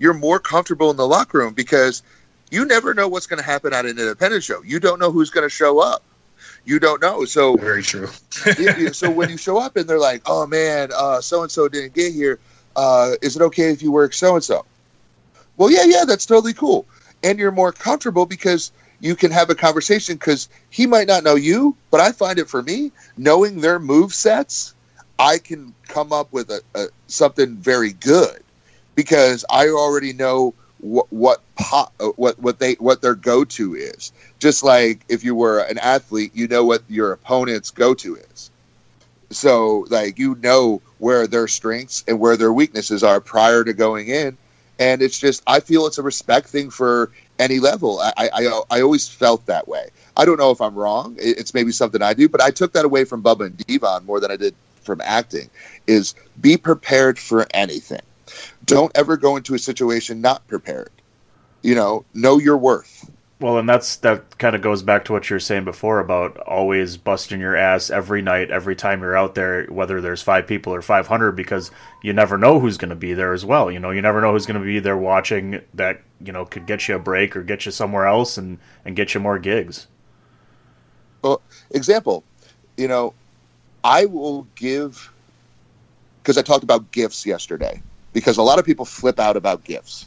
S7: you're more comfortable in the locker room because you never know what's going to happen at an independent show. You don't know who's going to show up. You don't know. So
S6: very true.
S7: So when you show up and they're like, oh man, so-and-so didn't get here. Is it okay if you work so-and-so? Well, yeah, that's totally cool. And you're more comfortable because you can have a conversation because he might not know you, but I find it for me, knowing their move sets, I can come up with something very good because I already know what their go-to is. Just like if you were an athlete, you know what your opponent's go-to is. So like you know where their strengths and where their weaknesses are prior to going in. And it's just, I feel it's a respect thing for any level. I always felt that way. I don't know if I'm wrong. It's maybe something I do, but I took that away from Bubba and Devon more than I did from acting, is be prepared for anything. Don't ever go into a situation not prepared. Know your worth.
S8: Well, and that kind of goes back to what you were saying before about always busting your ass every night, every time you're out there, whether there's 5 people or 500, because you never know who's going to be there as well. You never know who's going to be there watching that, could get you a break or get you somewhere else and get you more gigs.
S7: Well, example, I will give, because I talked about gifts yesterday, because a lot of people flip out about gifts.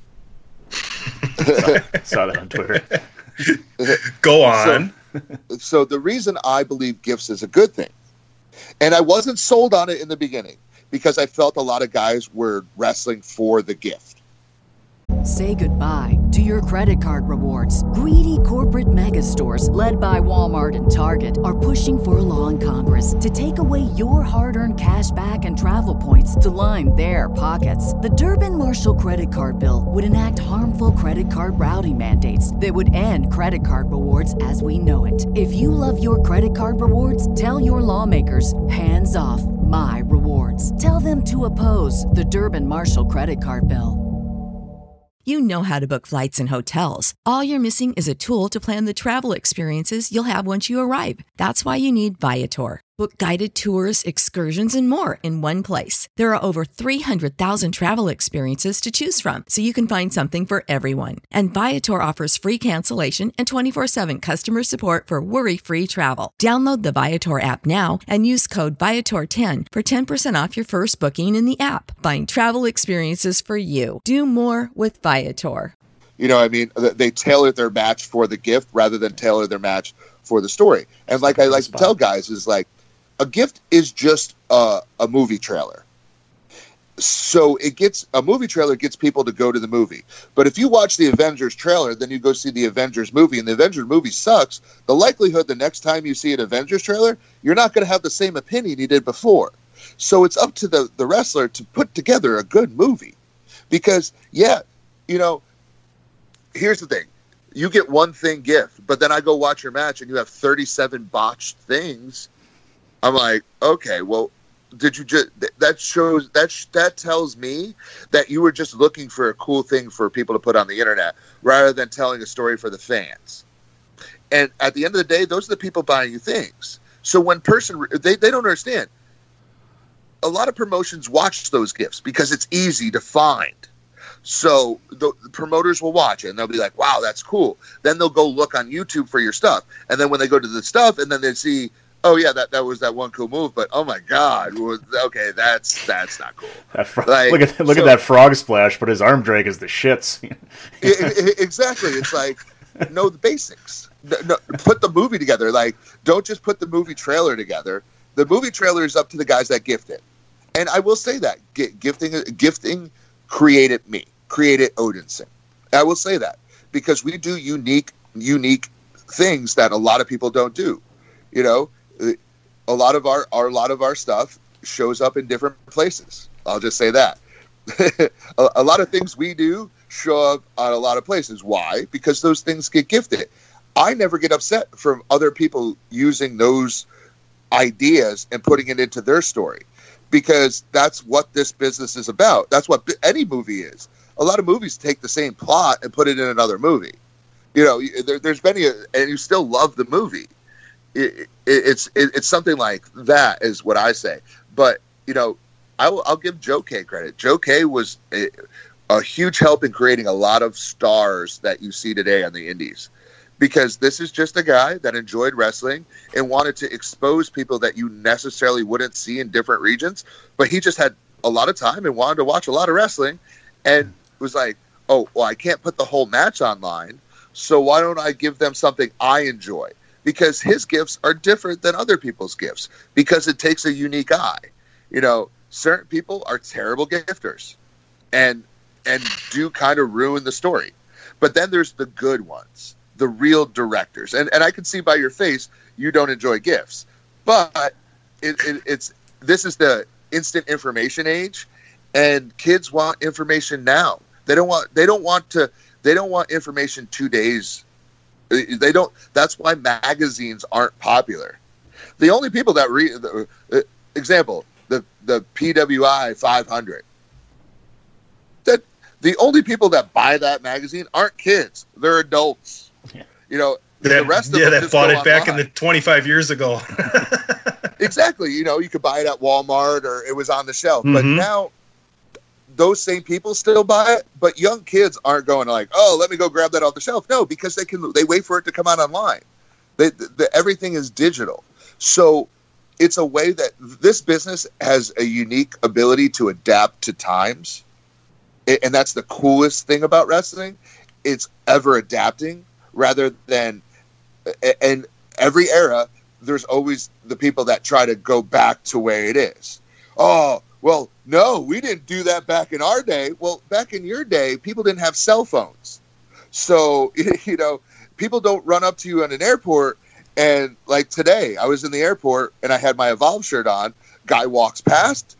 S8: Saw that on Twitter.
S6: Go on.
S7: So the reason I believe gifts is a good thing, and I wasn't sold on it in the beginning because I felt a lot of guys were wrestling for the gift.
S1: Say goodbye to your credit card rewards. Greedy corporate mega stores, led by Walmart and Target, are pushing for a law in Congress to take away your hard-earned cash back and travel points to line their pockets. The Durbin-Marshall credit card bill would enact harmful credit card routing mandates that would end credit card rewards as we know it. If you love your credit card rewards, tell your lawmakers, hands off my rewards. Tell them to oppose the Durbin-Marshall credit card bill.
S2: You know how to book flights and hotels. All you're missing is a tool to plan the travel experiences you'll have once you arrive. That's why you need Viator. Book guided tours, excursions, and more in one place. There are over 300,000 travel experiences to choose from, so you can find something for everyone. And Viator offers free cancellation and 24/7 customer support for worry-free travel. Download the Viator app now and use code Viator10 for 10% off your first booking in the app. Find travel experiences for you. Do more with Viator.
S7: They tailor their match for the gift rather than tailor their match for the story. And like I like to tell guys is like, a gift is just a movie trailer. So a movie trailer gets people to go to the movie. But if you watch the Avengers trailer, then you go see the Avengers movie, and the Avengers movie sucks, the likelihood the next time you see an Avengers trailer, you're not going to have the same opinion you did before. So it's up to the wrestler to put together a good movie. Because, here's the thing. You get one thing gift, but then I go watch your match and you have 37 botched things. I'm like, okay, well, did you just, that tells me that you were just looking for a cool thing for people to put on the internet rather than telling a story for the fans. And at the end of the day, those are the people buying you things. So when they don't understand. A lot of promotions watch those gifts because it's easy to find. So the promoters will watch it and they'll be like, wow, that's cool. Then they'll go look on YouTube for your stuff. And then when they go to the stuff and then they see, oh yeah, that was that one cool move, but oh my god, okay, that's not cool.
S8: Look at that frog splash, but his arm drag is the shits.
S7: Exactly, it's like know the basics. No, put the movie together. Like, don't just put the movie trailer together. The movie trailer is up to the guys that gift it. And I will say that gifting created me, created Odinson. I will say that because we do unique things that a lot of people don't do. A lot of our stuff shows up in different places. I'll just say that. A lot of things we do show up on a lot of places. Why? Because those things get gifted. I never get upset from other people using those ideas and putting it into their story, because that's what this business is about. That's what any movie is. A lot of movies take the same plot and put it in another movie. There's many, and you still love the movie. It's something like that is what I say. But I'll give Joe K credit. Joe K was a huge help in creating a lot of stars that you see today on the indies. Because this is just a guy that enjoyed wrestling and wanted to expose people that you necessarily wouldn't see in different regions. But he just had a lot of time and wanted to watch a lot of wrestling, and was like, oh, well, I can't put the whole match online, so why don't I give them something I enjoy? Because his gifts are different than other people's gifts, because it takes a unique eye. You know, certain people are terrible gifters and do kind of ruin the story. But then there's the good ones, the real directors. And I can see by your face you don't enjoy gifts. But this is the instant information age, and kids want information now. They don't want information 2 days. They don't. That's why magazines aren't popular. The only people that read, example, the PWI 500. That the only people that buy that magazine aren't kids. They're adults. Yeah. You know, the rest of them
S6: that bought it back in the 25 years ago.
S7: Exactly. You know, you could buy it at Walmart or it was on the shelf. Mm-hmm. But now those same people still buy it, but young kids aren't going like, oh, let me go grab that off the shelf. No, because they wait for it to come out online. Everything is digital. So it's a way that this business has a unique ability to adapt to times. And that's the coolest thing about wrestling. It's ever adapting rather than, and every era, there's always the people that try to go back to where it is. Oh, well, no, we didn't do that back in our day. Well, back in your day, people didn't have cell phones. So, you know, people don't run up to you at an airport. And like today, I was in the airport and I had my Evolve shirt on. Guy walks past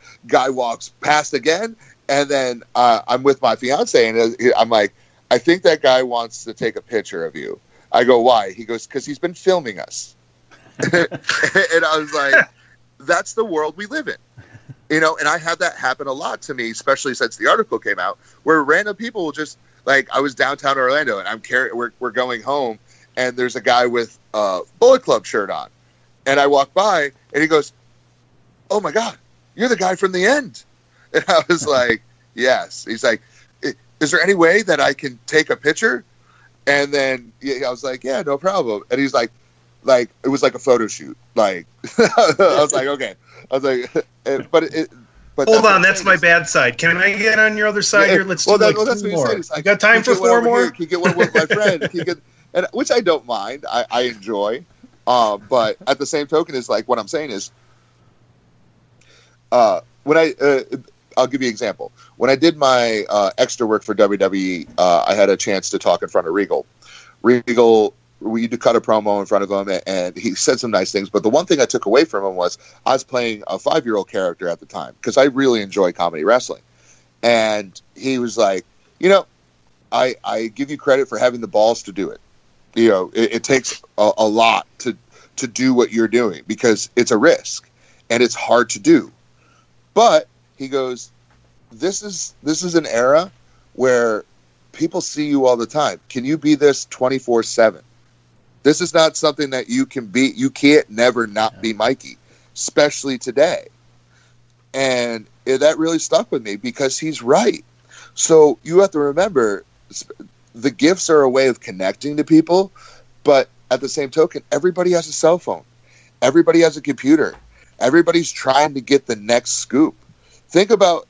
S7: again. And then I'm with my fiance and I'm like, I think that guy wants to take a picture of you. I go, why? He goes, because he's been filming us. And I was like, that's the world we live in. You know, and I had that happen a lot to me, especially since the article came out, where random people will just, like, I was downtown Orlando and we're going home and there's a guy with a Bullet Club shirt on. And I walk by and he goes, oh my God, you're the guy from the end. And I was like, yes. He's like, is there any way that I can take a picture? And then I was like, yeah, no problem. And he's like it was like a photo shoot. Like I was like, okay. I was like, but
S6: hold on, that's my bad side. Can I get on your other side here? Let's do that's two more. I got time for four more.
S7: Can you get one with my friend? And which I don't mind. I enjoy. But at the same token, is like what I'm saying is, when I'll give you an example. When I did my extra work for WWE, I had a chance to talk in front of Regal. We had to cut a promo in front of him, and he said some nice things. But the one thing I took away from him was I was playing a 5-year-old character at the time because I really enjoy comedy wrestling. And he was like, you know, I give you credit for having the balls to do it. You know, it takes a lot to do what you're doing because it's a risk and it's hard to do. But he goes, this is an era where people see you all the time. Can you be this 24/7? This is not something that you can be. You can't never not be Mikey, especially today. And that really stuck with me because he's right. So you have to remember, the gifts are a way of connecting to people, but at the same token, everybody has a cell phone. Everybody has a computer. Everybody's trying to get the next scoop. Think about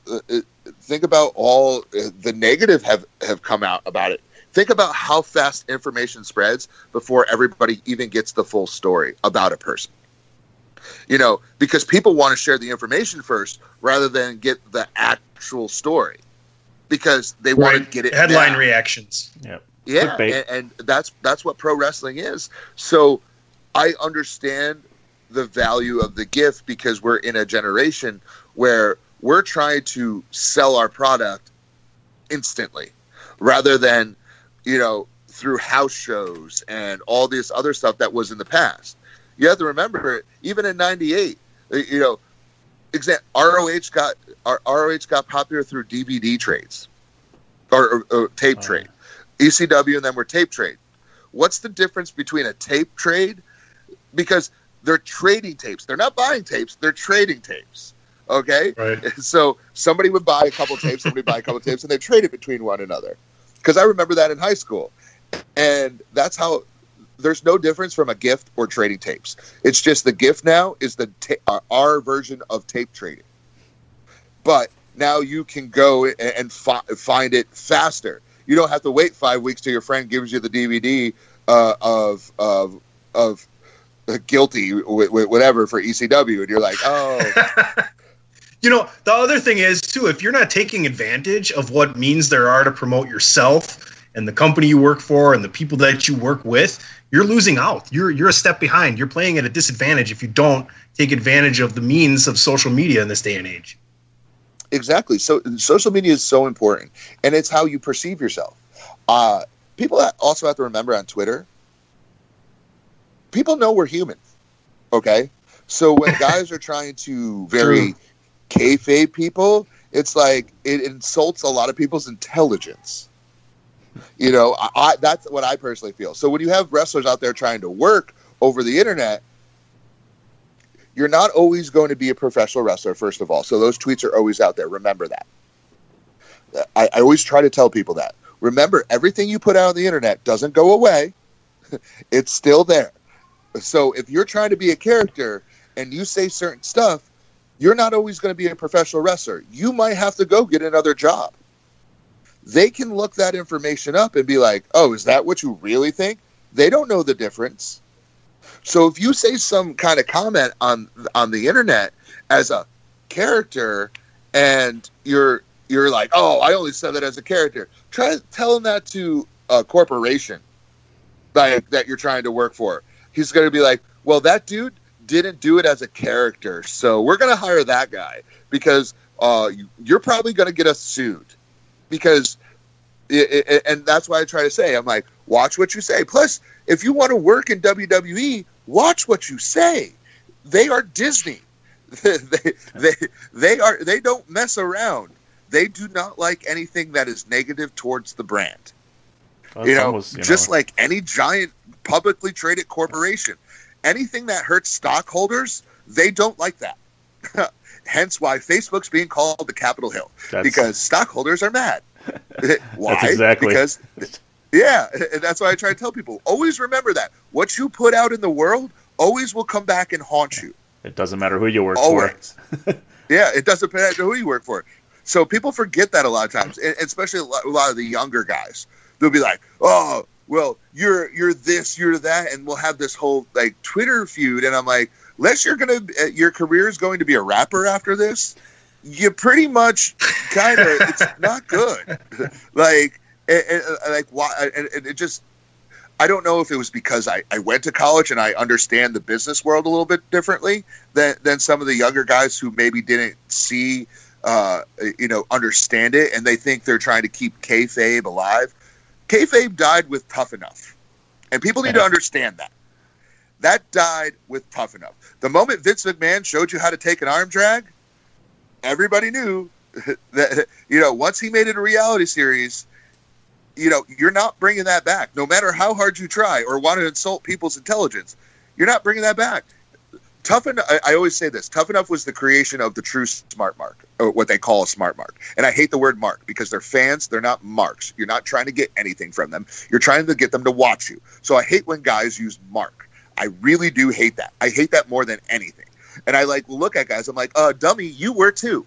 S7: all the negative have come out about it. Think about how fast information spreads before everybody even gets the full story about a person. You know, because people want to share the information first rather than get the actual story because they want to get it
S6: headline reactions.
S8: Yep.
S7: Yeah, and that's what pro wrestling is. So I understand the value of the gift because we're in a generation where we're trying to sell our product instantly rather than, you know, through house shows and all this other stuff that was in the past. You have to remember, even in '98, you know, ROH got popular through DVD trades or tape trade. ECW and them were tape trade. What's the difference between a tape trade? Because they're trading tapes. They're not buying tapes. They're trading tapes. Okay,
S6: right.
S7: So somebody would buy a couple tapes, and they trade it between one another. Because I remember that in high school, and that's how. There's no difference from a gift or trading tapes. It's just the gift now is our version of tape trading. But now you can go and find it faster. You don't have to wait 5 weeks till your friend gives you the DVD of Guilty, whatever, for ECW, and you're like, oh.
S6: You know, the other thing is, too, if you're not taking advantage of what means there are to promote yourself and the company you work for and the people that you work with, you're losing out. You're a step behind. You're playing at a disadvantage if you don't take advantage of the means of social media in this day and age.
S7: Exactly. So social media is so important, and it's how you perceive yourself. People also have to remember on Twitter, people know we're human. Okay? So when guys are trying to very kayfabe people, it's like it insults a lot of people's intelligence. You know, that's what I personally feel. So when you have wrestlers out there trying to work over the internet, you're not always going to be a professional wrestler, first of all. So those tweets are always out there. Remember that. I always try to tell people that. Remember, everything you put out on the internet doesn't go away. It's still there. So if you're trying to be a character and you say certain stuff, you're not always going to be a professional wrestler. You might have to go get another job. They can look that information up and be like, oh, is that what you really think? They don't know the difference. So if you say some kind of comment on the internet as a character and you're like, oh, I only said that as a character, try telling that to a corporation that you're trying to work for. He's going to be like, well, that dude didn't do it as a character, so we're going to hire that guy because you're probably going to get us sued. Because, and that's why I try to say, I'm like, watch what you say. Plus, if you want to work in WWE, watch what you say. They are Disney. They don't mess around. They do not like anything that is negative towards the brand. Just like any giant publicly traded corporation, anything that hurts stockholders, they don't like that. Hence why Facebook's being called the Capitol Hill, because stockholders are mad. Why?
S8: That's exactly.
S7: Because, yeah, and that's why I try to tell people, always remember that. What you put out in the world always will come back and haunt you.
S8: It doesn't matter who you work
S7: always.
S8: for.
S7: Yeah, it doesn't matter who you work for. So people forget that a lot of times, and especially a lot of the younger guys. They'll be like, oh, well, you're this, you're that, and we'll have this whole like Twitter feud. And I'm like, unless your career is going to be a rapper after this, you pretty much kind of, it's not good. Like why? And it just, I don't know if it was because I went to college and I understand the business world a little bit differently than some of the younger guys who maybe didn't see, understand it, and they think they're trying to keep kayfabe alive. Kayfabe died with Tough Enough, and people need to understand that. That died with Tough Enough. The moment Vince McMahon showed you how to take an arm drag, everybody knew that, once he made it a reality series, you're not bringing that back. No matter how hard you try or want to insult people's intelligence, you're not bringing that back. Tough Enough, I always say this, Tough Enough was the creation of the true smart mark, or what they call a smart mark. And I hate the word mark because they're fans, they're not marks. You're not trying to get anything from them. You're trying to get them to watch you. So I hate when guys use mark. I really do hate that. I hate that more than anything. And I look at guys, I'm like, dummy, you were too.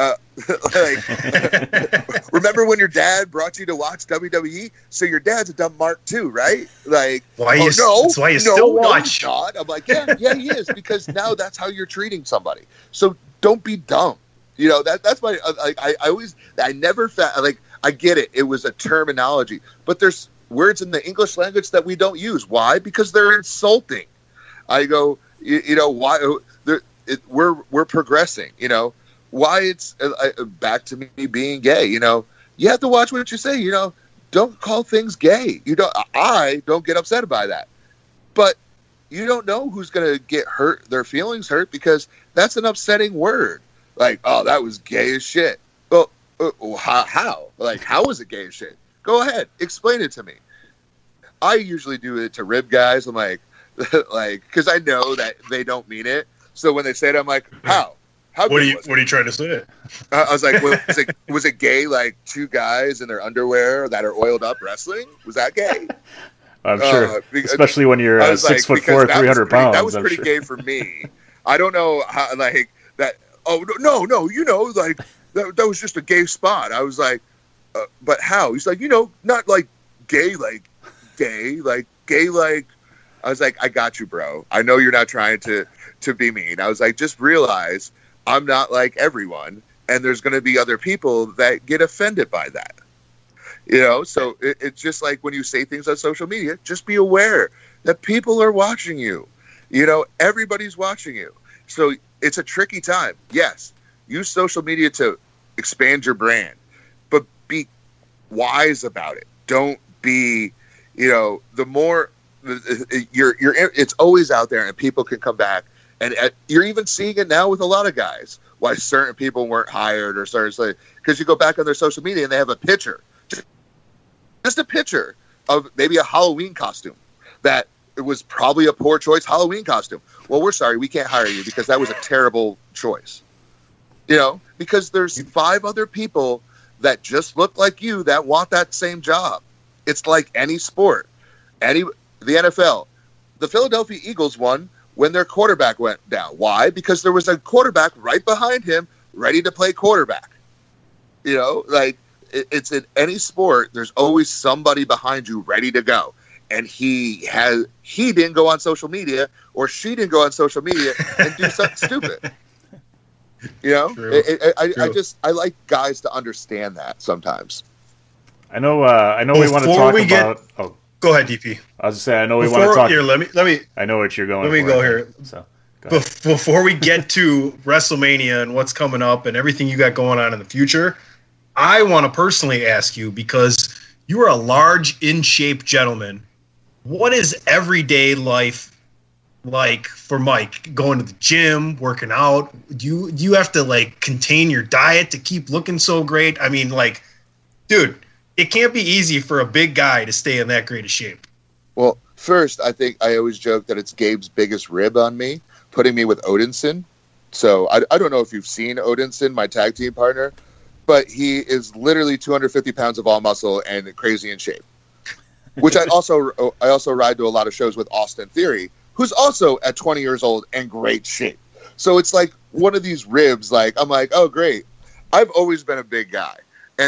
S7: Remember when your dad brought you to watch WWE? So your dad's a dumb mark too, right? Like,
S6: that's why you still watch.
S7: I'm like, yeah, he is, because now that's how you're treating somebody. So don't be dumb. That's why I never felt like, I get it. It was a terminology, but there's words in the English language that we don't use. Why? Because they're insulting. I go, why? We're progressing. Why it's back to me being gay. You have to watch what you say. Don't call things gay. I don't get upset by that, but you don't know who's going to get hurt, their feelings hurt, because that's an upsetting word. Like, oh, that was gay as shit. Well, how? Like, how was it gay as shit? Go ahead, explain it to me. I usually do it to rib guys. I'm like, because I know that they don't mean it. So when they say it, I'm like, how? How
S6: What are
S7: gay
S6: you
S7: was it?
S6: What are you trying to say?
S7: I was like, was it gay? Like two guys in their underwear that are oiled up wrestling? Was that gay?
S8: I'm sure, especially when you're 6'4", 300 pounds.
S7: That was pretty gay for me. I don't know how, like that. Oh no, you know, like that was just a gay spot. I was like, but how? He's like, you know, not like gay, like gay, like gay, like. I was like, I got you, bro. I know you're not trying to be mean. I was like, just realize I'm not like everyone, and there's going to be other people that get offended by that. You know, so it's just like when you say things on social media, just be aware that people are watching you. You know, everybody's watching you. So it's a tricky time. Yes, use social media to expand your brand, but be wise about it. Don't be, you know, the more it's always out there, and people can come back. And you're even seeing it now with a lot of guys, why certain people weren't hired or certain, because you go back on their social media and they have a picture. Just a picture of maybe a Halloween costume that it was probably a poor choice Halloween costume. Well, we're sorry, we can't hire you because that was a terrible choice. You know, because there's 5 other people that just look like you that want that same job. It's like any sport, the NFL. The Philadelphia Eagles won when their quarterback went down. Why? Because there was a quarterback right behind him ready to play quarterback. You know, like, it's in any sport, there's always somebody behind you ready to go. And he didn't go on social media, or she didn't go on social media and do something stupid. You know, I like guys to understand that sometimes.
S8: I know we want to talk about. Oh,
S6: go ahead, DP.
S8: I was just saying, I know we want to talk.
S6: Here, let me.
S8: I know what you're going.
S6: Let me go here.
S8: So
S6: before we get to WrestleMania and what's coming up and everything you got going on in the future, I want to personally ask you, because you are a large, in shape gentleman. What is everyday life like for Mike? Going to the gym, working out? Do you have to like contain your diet to keep looking so great? I mean, like, dude, it can't be easy for a big guy to stay in that great of shape.
S7: Well, first, I think I always joke that it's Gabe's biggest rib on me, putting me with Odinson. So I don't know if you've seen Odinson, my tag team partner, but he is literally 250 pounds of all muscle and crazy in shape. Which I also ride to a lot of shows with Austin Theory, who's also at 20 years old and great shape. So it's like one of these ribs. Like, I'm like, oh great, I've always been a big guy,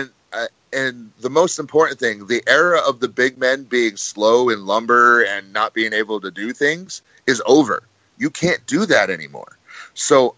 S7: and the most important thing, the era of the big men being slow in lumber and not being able to do things is over. You can't do that anymore. So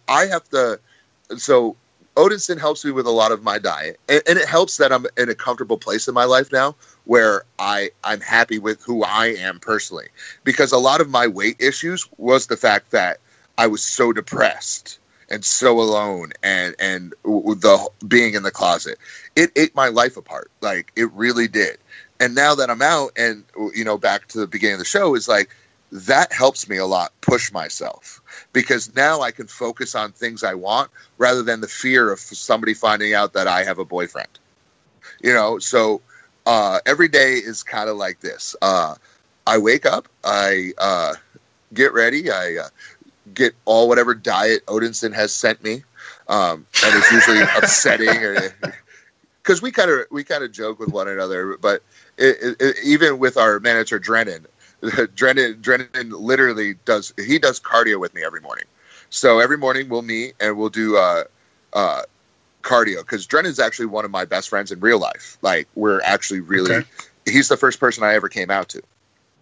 S7: Odinson helps me with a lot of my diet, and it helps that I'm in a comfortable place in my life now where I'm happy with who I am personally, because a lot of my weight issues was the fact that I was so depressed and so alone, and the being in the closet, it ate my life apart. Like, it really did. And now that I'm out, and, you know, back to the beginning of the show, is like, that helps me a lot push myself, because now I can focus on things I want rather than the fear of somebody finding out that I have a boyfriend. You know, so every day is kind of like this. I wake up, I get ready, I get all whatever diet Odinson has sent me, and it's usually upsetting, because we kind of joke with one another. But even with our manager Drennan literally does cardio with me every morning. So every morning we'll meet and we'll do cardio, because Drennan's actually one of my best friends in real life. Like, we're actually really, okay. He's the first person I ever came out to.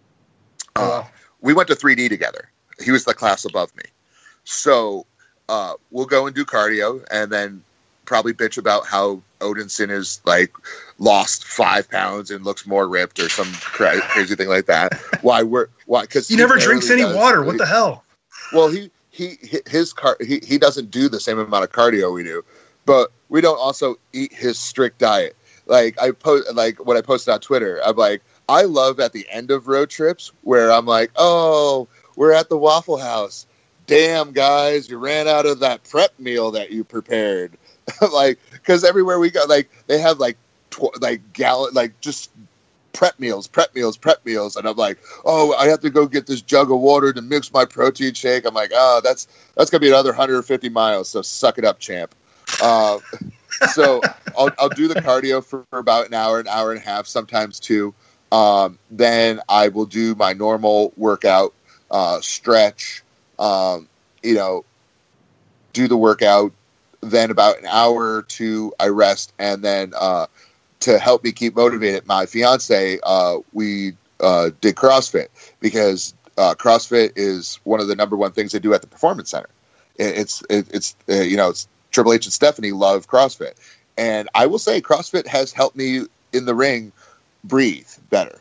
S7: We went to 3D together. He was the class above me. So we'll go and do cardio, and then probably bitch about how Odinson is like lost 5 pounds and looks more ripped or some crazy thing like that. Why? Because
S6: he never drinks any water. What the hell?
S7: Well, he doesn't do the same amount of cardio we do, but we don't also eat his strict diet. Like, when I posted on Twitter, I'm like, I love at the end of road trips where I'm like, oh, we're at the Waffle House. Damn, guys, you ran out of that prep meal that you prepared. Like, because everywhere we go, like, they have like gallon, like just prep meals. And I'm like, oh, I have to go get this jug of water to mix my protein shake. I'm like, oh, that's going to be another 150 miles. So suck it up, champ. So I'll do the cardio for about an hour and a half, sometimes 2. Then I will do my normal workout, stretch, do the workout. Then about an hour or 2, I rest. And then to help me keep motivated, my fiance, we did CrossFit, because CrossFit is one of the number one things they do at the Performance Center. It's Triple H and Stephanie love CrossFit. And I will say CrossFit has helped me in the ring breathe better,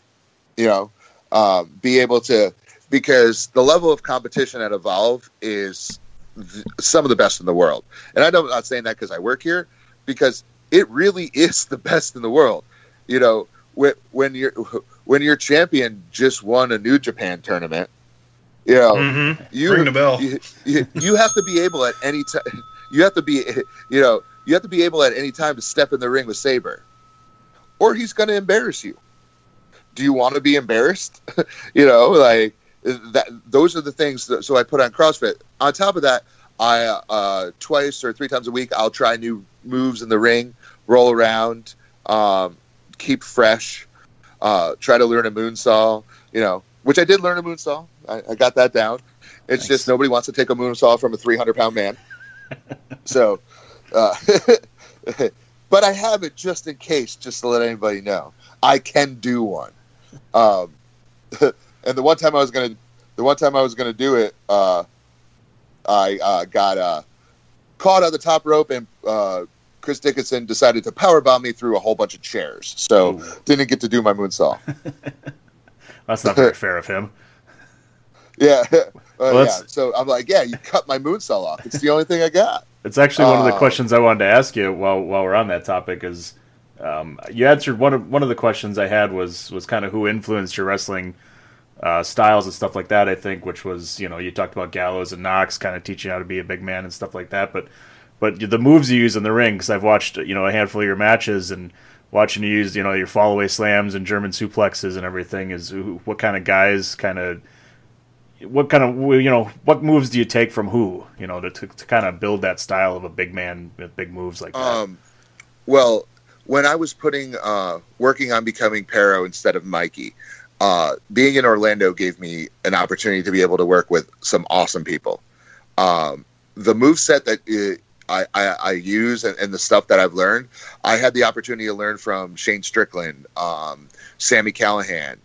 S7: be able to, because the level of competition at Evolve is some of the best in the world. And I'm not saying that because I work here, because it really is the best in the world. When your champion just won a New Japan tournament,
S6: ring the bell.
S7: You have to be able at any time. You have to be able at any time to step in the ring with Sabre, or he's going to embarrass you. Do you want to be embarrassed? Like that. Those are the things. So I put on CrossFit. On top of that, I 2 or 3 times a week I'll try new moves in the ring, roll around, keep fresh, try to learn a moonsault. Which I did learn a moonsault. I got that down. It's nice. Just nobody wants to take a moonsault from a 300-pound man. So, but I have it just in case, just to let anybody know I can do one. And the one time I was gonna do it, I got caught on the top rope, and Chris Dickinson decided to powerbomb me through a whole bunch of chairs, so didn't get to do my moonsault.
S8: That's not very fair of him.
S7: Yeah. So I'm like, you cut my moonsault off. It's the only thing I got.
S8: It's actually one of the questions I wanted to ask you while we're on that topic. Is you answered one of the questions I had was kind of who influenced your wrestling styles and stuff like that. I think, which was you talked about Gallows and Knox kind of teaching you how to be a big man and stuff like that. But the moves you use in the ring, because I've watched a handful of your matches and watching you use your fall away slams and German suplexes and everything. Is what kind of guys what moves do you take from who, to kind of build that style of a big man with big moves like that?
S7: Well, when I was working on becoming Pero instead of Mikey, being in Orlando gave me an opportunity to be able to work with some awesome people. The moveset that I use and the stuff that I've learned, I had the opportunity to learn from Shane Strickland, Sami Callihan.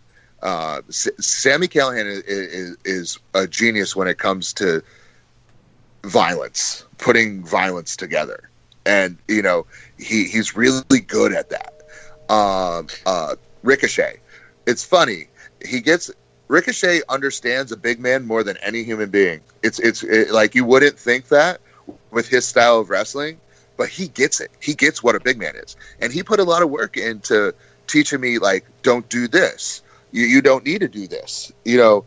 S7: Sami Callihan is a genius when it comes to violence, putting violence together, and he's really good at that. Ricochet, it's funny, Ricochet understands a big man more than any human being. It's like you wouldn't think that with his style of wrestling, but he gets it. He gets what a big man is, and he put a lot of work into teaching me, like, don't do this. You don't need to do this. You're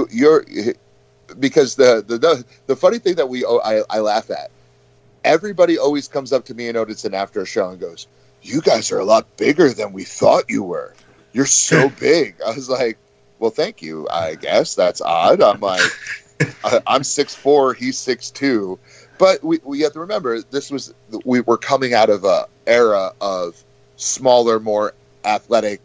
S7: because the funny thing that I laugh at, everybody always comes up to me and Odinson after a show and goes, "You guys are a lot bigger than we thought you were. You're so big." I was like, "Well, thank you. I guess that's odd." I'm like, I'm 6'4", he's 6'2", but we have to remember we were coming out of a era of smaller, more athletic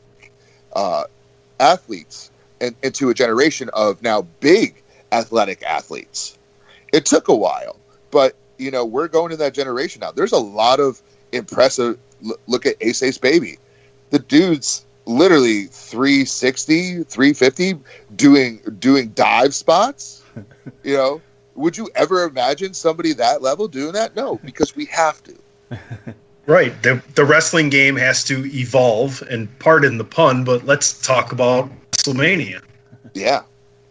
S7: athletes, and into a generation of now big athletic athletes. It took a while, but we're going to that generation now. There's a lot of impressive. Look at Ace Baby. The dude's literally 360, 350 doing dive spots. Would you ever imagine somebody that level doing that? No, because we have to.
S6: Right. The wrestling game has to evolve, and pardon the pun, but let's talk about WrestleMania.
S7: Yeah.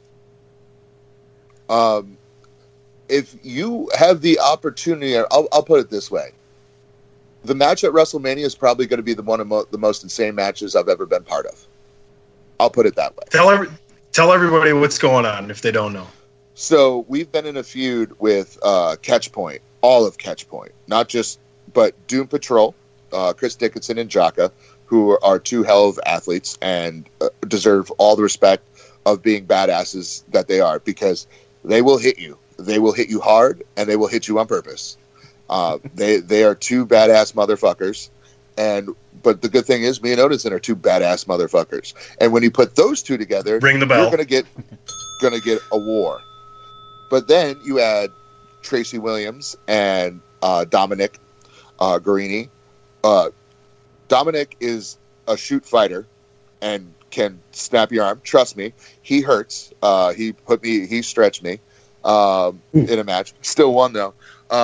S7: If you have the opportunity, I'll put it this way. The match at WrestleMania is probably going to be one of the most insane matches I've ever been part of. I'll put it that way.
S6: Tell everybody what's going on if they don't know.
S7: So we've been in a feud with Catchpoint, all of Catchpoint, but Doom Patrol, Chris Dickinson and Jaka, who are two hell of athletes and deserve all the respect of being badasses that they are, because they will hit you. They will hit you hard, and they will hit you on purpose. They are two badass motherfuckers, but the good thing is, me and Odinson are two badass motherfuckers. And when you put those two together,
S6: ring the bell.
S7: You're gonna get a war. But then you add Tracy Williams and Dominic Garrini. Dominic is a shoot fighter and can snap your arm. Trust me, he hurts. He stretched me in a match. Still won though.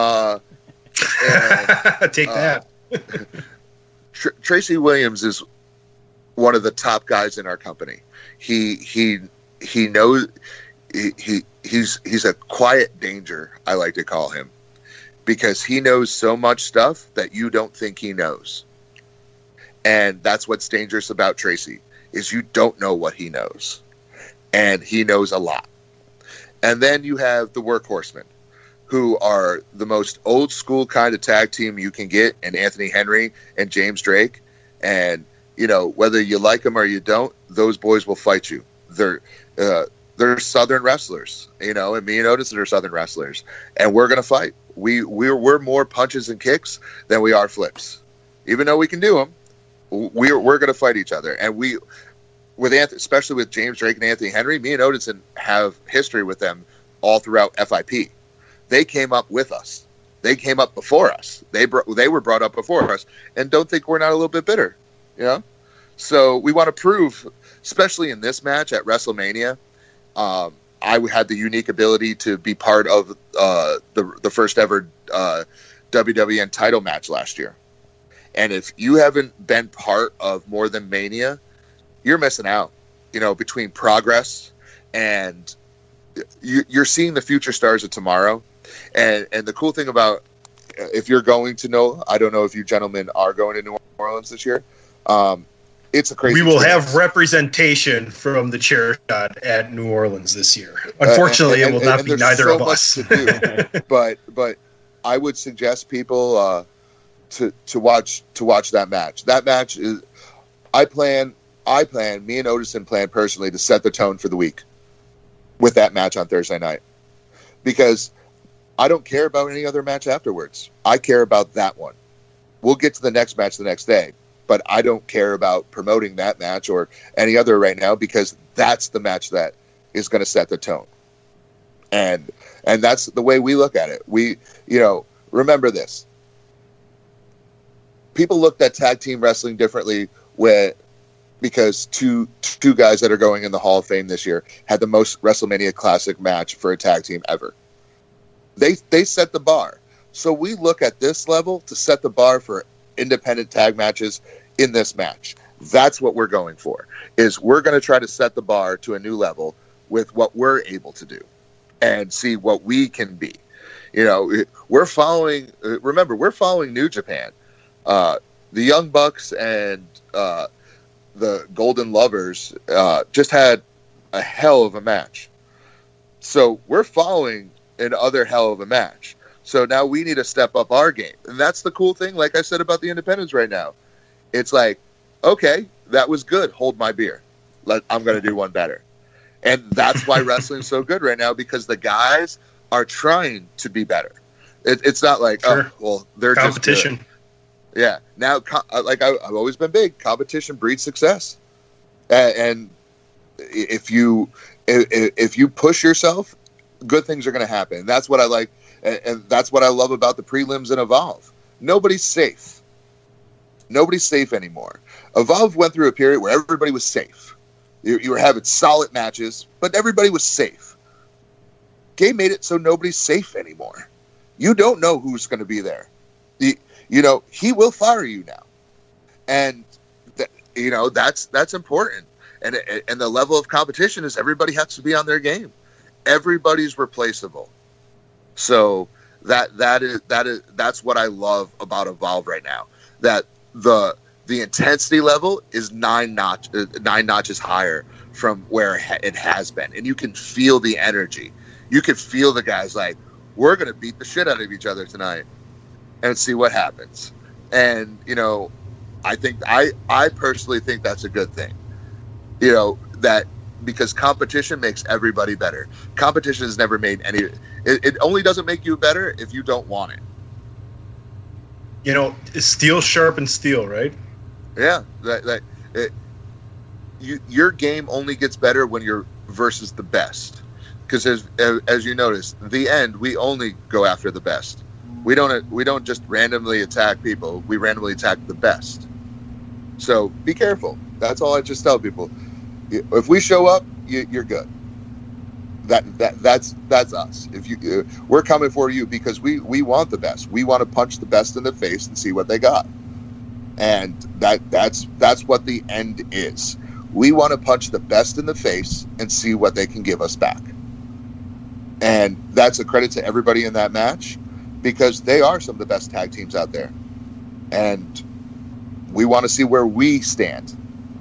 S6: Take that.
S7: Tracy Williams is one of the top guys in our company. He knows he's a quiet danger, I like to call him, because he knows so much stuff that you don't think he knows. And that's what's dangerous about Tracy, is you don't know what he knows. And he knows a lot. And then you have the Workhorsemen, who are the most old school kind of tag team you can get, and Anthony Henry and James Drake. And, whether you like them or you don't, those boys will fight you. They're Southern wrestlers, and me and Otis are Southern wrestlers, and we're going to fight. We're more punches and kicks than we are flips. Even though we can do them, we're going to fight each other. And especially with James Drake and Anthony Henry, me and Odinson have history with them all throughout FIP. They came up with us. They came up before us. They were brought up before us, and don't think we're not a little bit bitter, So we want to prove, especially in this match at WrestleMania, I had the unique ability to be part of the first ever WWN title match last year. And if you haven't been part of More Than Mania, you're missing out, between Progress and you're seeing the future stars of tomorrow. And the cool thing about, if you're going to know, I don't know if you gentlemen are going to New Orleans this year. It's a crazy.
S6: We will have representation from the Chair Shot at New Orleans this year. Unfortunately, it will not be neither of us.
S7: But I would suggest people to watch that match. That match is. I plan. Me and Odinson plan personally to set the tone for the week with that match on Thursday night, because I don't care about any other match afterwards. I care about that one. We'll get to the next match the next day, but I don't care about promoting that match or any other right now, because that's the match that is going to set the tone. And that's the way we look at it. We, remember this. People looked at tag team wrestling differently because two guys that are going in the Hall of Fame this year had the most WrestleMania Classic match for a tag team ever. They set the bar. So we look at this level to set the bar for independent tag matches in this match. That's what we're going for, is we're going to try to set the bar to a new level with what we're able to do and see what we can be. We're following New Japan. The Young Bucks and the Golden Lovers just had a hell of a match. So we're following another hell of a match. So now we need to step up our game. And that's the cool thing, like I said about the independents right now. It's like, okay, that was good. Hold my beer. I'm going to do one better. And that's why wrestling's so good right now, because the guys are trying to be better. It's not like, sure. They're
S6: competition.
S7: Just good. Yeah. Now, I've always been big. Competition breeds success. And if you push yourself, good things are going to happen. And that's what I like. And that's what I love about the prelims and Evolve. Nobody's safe. Nobody's safe anymore. Evolve went through a period where everybody was safe. You were having solid matches, but everybody was safe. Game made it so nobody's safe anymore. You don't know who's going to be there. He will fire you now. And, that's important. And the level of competition is everybody has to be on their game. Everybody's replaceable. So that's what I love about Evolve right now. That the intensity level is nine notches higher from where it has been, and you can feel the energy. You can feel the guys like, we're going to beat the shit out of each other tonight and see what happens. And I personally think that's a good thing. You know, that because competition makes everybody better. Competition has never made it only doesn't make you better if you don't want it.
S6: You know, steel sharpens steel, right?
S7: Yeah, your game only gets better when you're versus the best. Because as you notice, the end, we only go after the best. We don't just randomly attack people. We randomly attack the best. So be careful. That's all I just tell people. If we show up, you're good. That's us. We're coming for you because we want the best. We want to punch the best in the face and see what they got. And that's what the end is. We want to punch the best in the face and see what they can give us back. And that's a credit to everybody in that match because they are some of the best tag teams out there. And we want to see where we stand.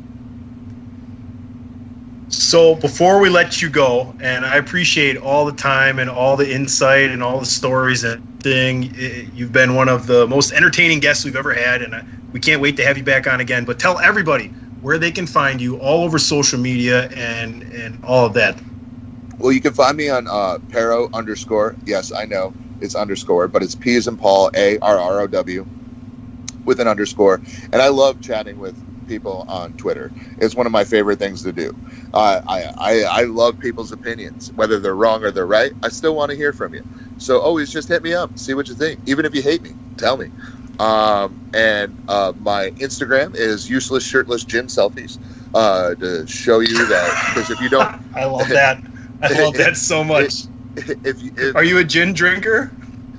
S6: So before we let you go, and I appreciate all the time and all the insight and all the stories and thing, you've been one of the most entertaining guests we've ever had, and we can't wait to have you back on again. But tell everybody where they can find you all over social media and all of that.
S7: Well, you can find me on Pero _ Yes, I know it's underscore, but it's P as in Paul, ARROW with an underscore. And I love chatting with people on Twitter. It's one of my favorite things to do. I love people's opinions, whether they're wrong or they're right. I still want to hear from you. So always just hit me up, see what you think. Even if you hate me, tell me. And my Instagram is useless shirtless gym selfies to show you that, because if you don't,
S6: I love that. I love that so much. Are you a gin drinker?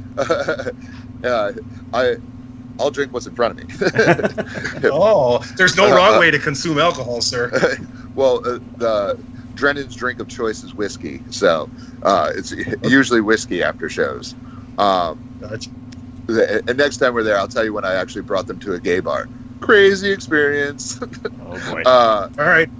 S7: I'll drink what's in front of me.
S6: Oh, there's no wrong way to consume alcohol, sir.
S7: Well, the Drennan's drink of choice is whiskey, so it's usually whiskey after shows.
S6: Gotcha.
S7: And next time we're there, I'll tell you when I actually brought them to a gay bar. Crazy experience.
S8: Oh boy!
S6: All right,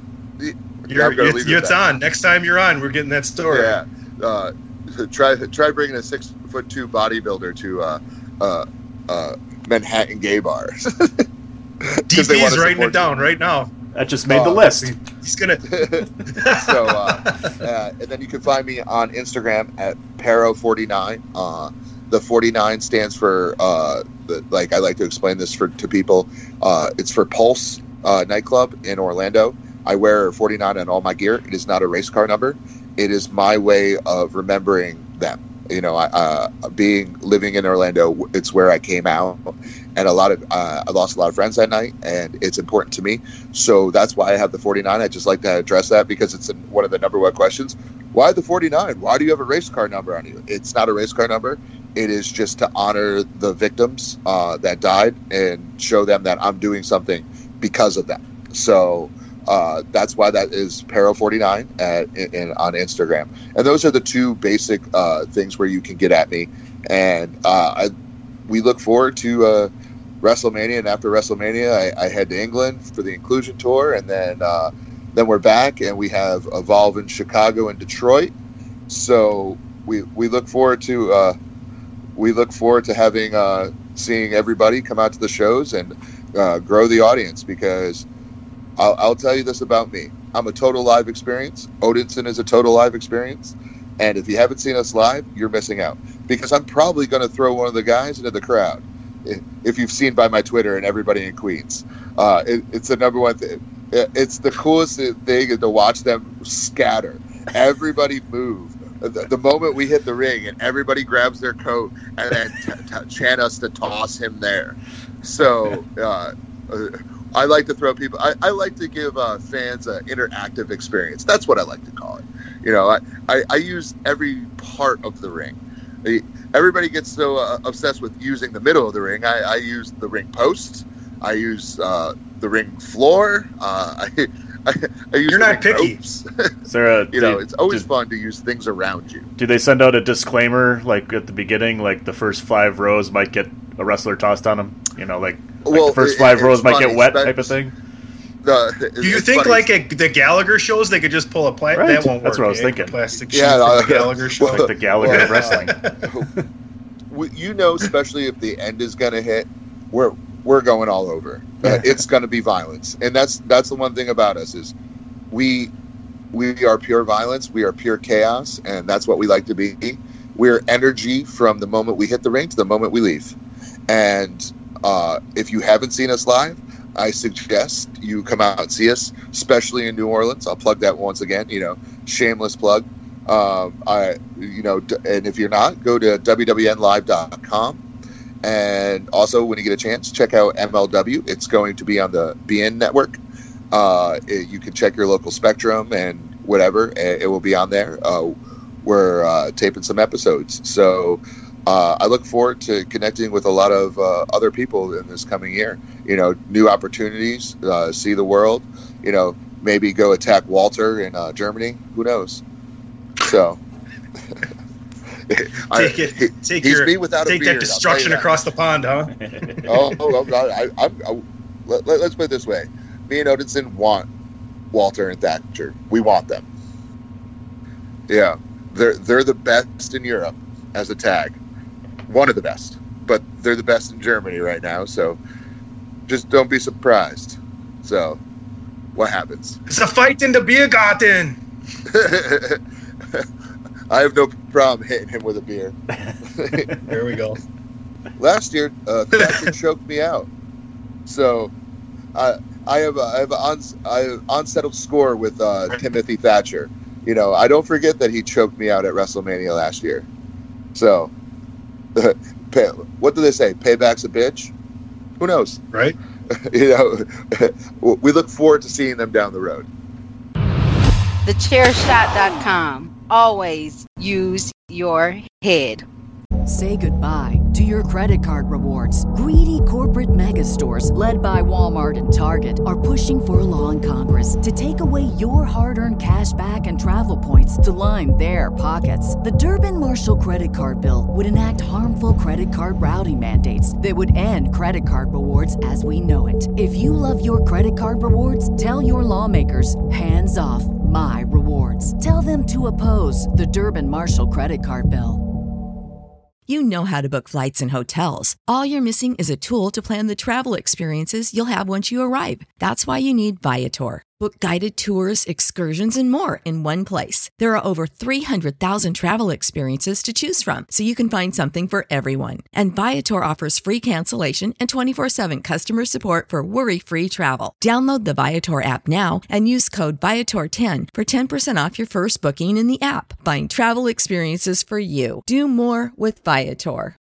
S6: it's on. Next time you're on, we're getting that story.
S7: Yeah. Try bringing a 6'2" bodybuilder to Manhattan gay bars.
S6: DP is writing it down right now.
S8: That just made the list.
S6: He's gonna.
S7: So, and then you can find me on Instagram at Pero49. The 49 stands for I like to explain this to people. It's for Pulse nightclub in Orlando. I wear 49 on all my gear. It is not a race car number. It is my way of remembering them. You know, living in Orlando, it's where I came out, and I lost a lot of friends that night, and it's important to me. So that's why I have the 49. I just like to address that because it's one of the number one questions. Why the 49? Why do you have a race car number on you? It's not a race car number. It is just to honor the victims that died and show them that I'm doing something because of them. So that's why that is Pero49 on Instagram. And those are the two basic things where you can get at me. And we look forward to WrestleMania. And after WrestleMania, I head to England for the Inclusion Tour. And then we're back, and we have Evolve in Chicago and Detroit. So we look forward to having seeing everybody come out to the shows and grow the audience, because I'll tell you this about me. I'm a total live experience. Odinson is a total live experience. And if you haven't seen us live, you're missing out. Because I'm probably going to throw one of the guys into the crowd. If you've seen by my Twitter and everybody in Queens. It's the number one thing. It's the coolest thing to watch them scatter. Everybody move. The moment we hit the ring and everybody grabs their coat and then chant us to toss him there. So I like to throw people. I like to give fans an interactive experience. That's what I like to call it. You know, I use every part of the ring. Everybody gets so obsessed with using the middle of the ring. I use the ring posts. I use the ring floor. I use
S6: You're not picky.
S7: It's always fun to use things around you.
S8: Do they send out a disclaimer like at the beginning, like the first 5 rows might get a wrestler tossed on them? You know, like the first 5 rows might get wet type of thing?
S6: Do you think funny. The Gallagher shows they could just pull a plant?
S8: Right.
S6: That won't work.
S8: That's what I was thinking.
S6: Plastic sheet the Gallagher show.
S8: Like the Gallagher of wrestling.
S7: You know, especially if the end is going to hit, we're we're going all over. It's going to be violence, and that's the one thing about us is we are pure violence. We are pure chaos, and that's what we like to be. We're energy from the moment we hit the ring to the moment we leave. And if you haven't seen us live, I suggest you come out and see us, especially in New Orleans. I'll plug that once again. Shameless plug. And if you're not, go to wwnlive.com. And also, when you get a chance, check out MLW. It's going to be on the BN network. You can check your local Spectrum and whatever. It will be on there. We're taping some episodes. So I look forward to connecting with a lot of other people in this coming year. New opportunities, see the world. Maybe go attack Walter in Germany. Who knows? So
S6: take that destruction across the pond, huh?
S7: oh God! Let's put it this way: me and Odinson want Walter and Thatcher. We want them. Yeah, they're the best in Europe as a tag. One of the best, but they're the best in Germany right now. So just don't be surprised. So what happens?
S6: It's a fight in the beer garden.
S7: I have no problem hitting him with a beer.
S6: There we go.
S7: Last year, Thatcher choked me out. So I have an unsettled score with Timothy Thatcher. I don't forget that he choked me out at WrestleMania last year. So what do they say? Payback's a bitch? Who knows?
S6: Right?
S7: We look forward to seeing them down the road.
S4: TheChairShot.com. Always use your head.
S1: Say goodbye to your credit card rewards. Greedy corporate mega stores, led by Walmart and Target, are pushing for a law in Congress to take away your hard-earned cash back and travel points to line their pockets. The Durbin-Marshall credit card bill would enact harmful credit card routing mandates that would end credit card rewards as we know it. If you love your credit card rewards, tell your lawmakers, hands off my rewards. Tell them to oppose the Durbin-Marshall credit card bill.
S2: You know how to book flights and hotels. All you're missing is a tool to plan the travel experiences you'll have once you arrive. That's why you need Viator. Book guided tours, excursions, and more in one place. There are over 300,000 travel experiences to choose from, so you can find something for everyone. And Viator offers free cancellation and 24/7 customer support for worry-free travel. Download the Viator app now and use code Viator10 for 10% off your first booking in the app. Find travel experiences for you. Do more with Viator.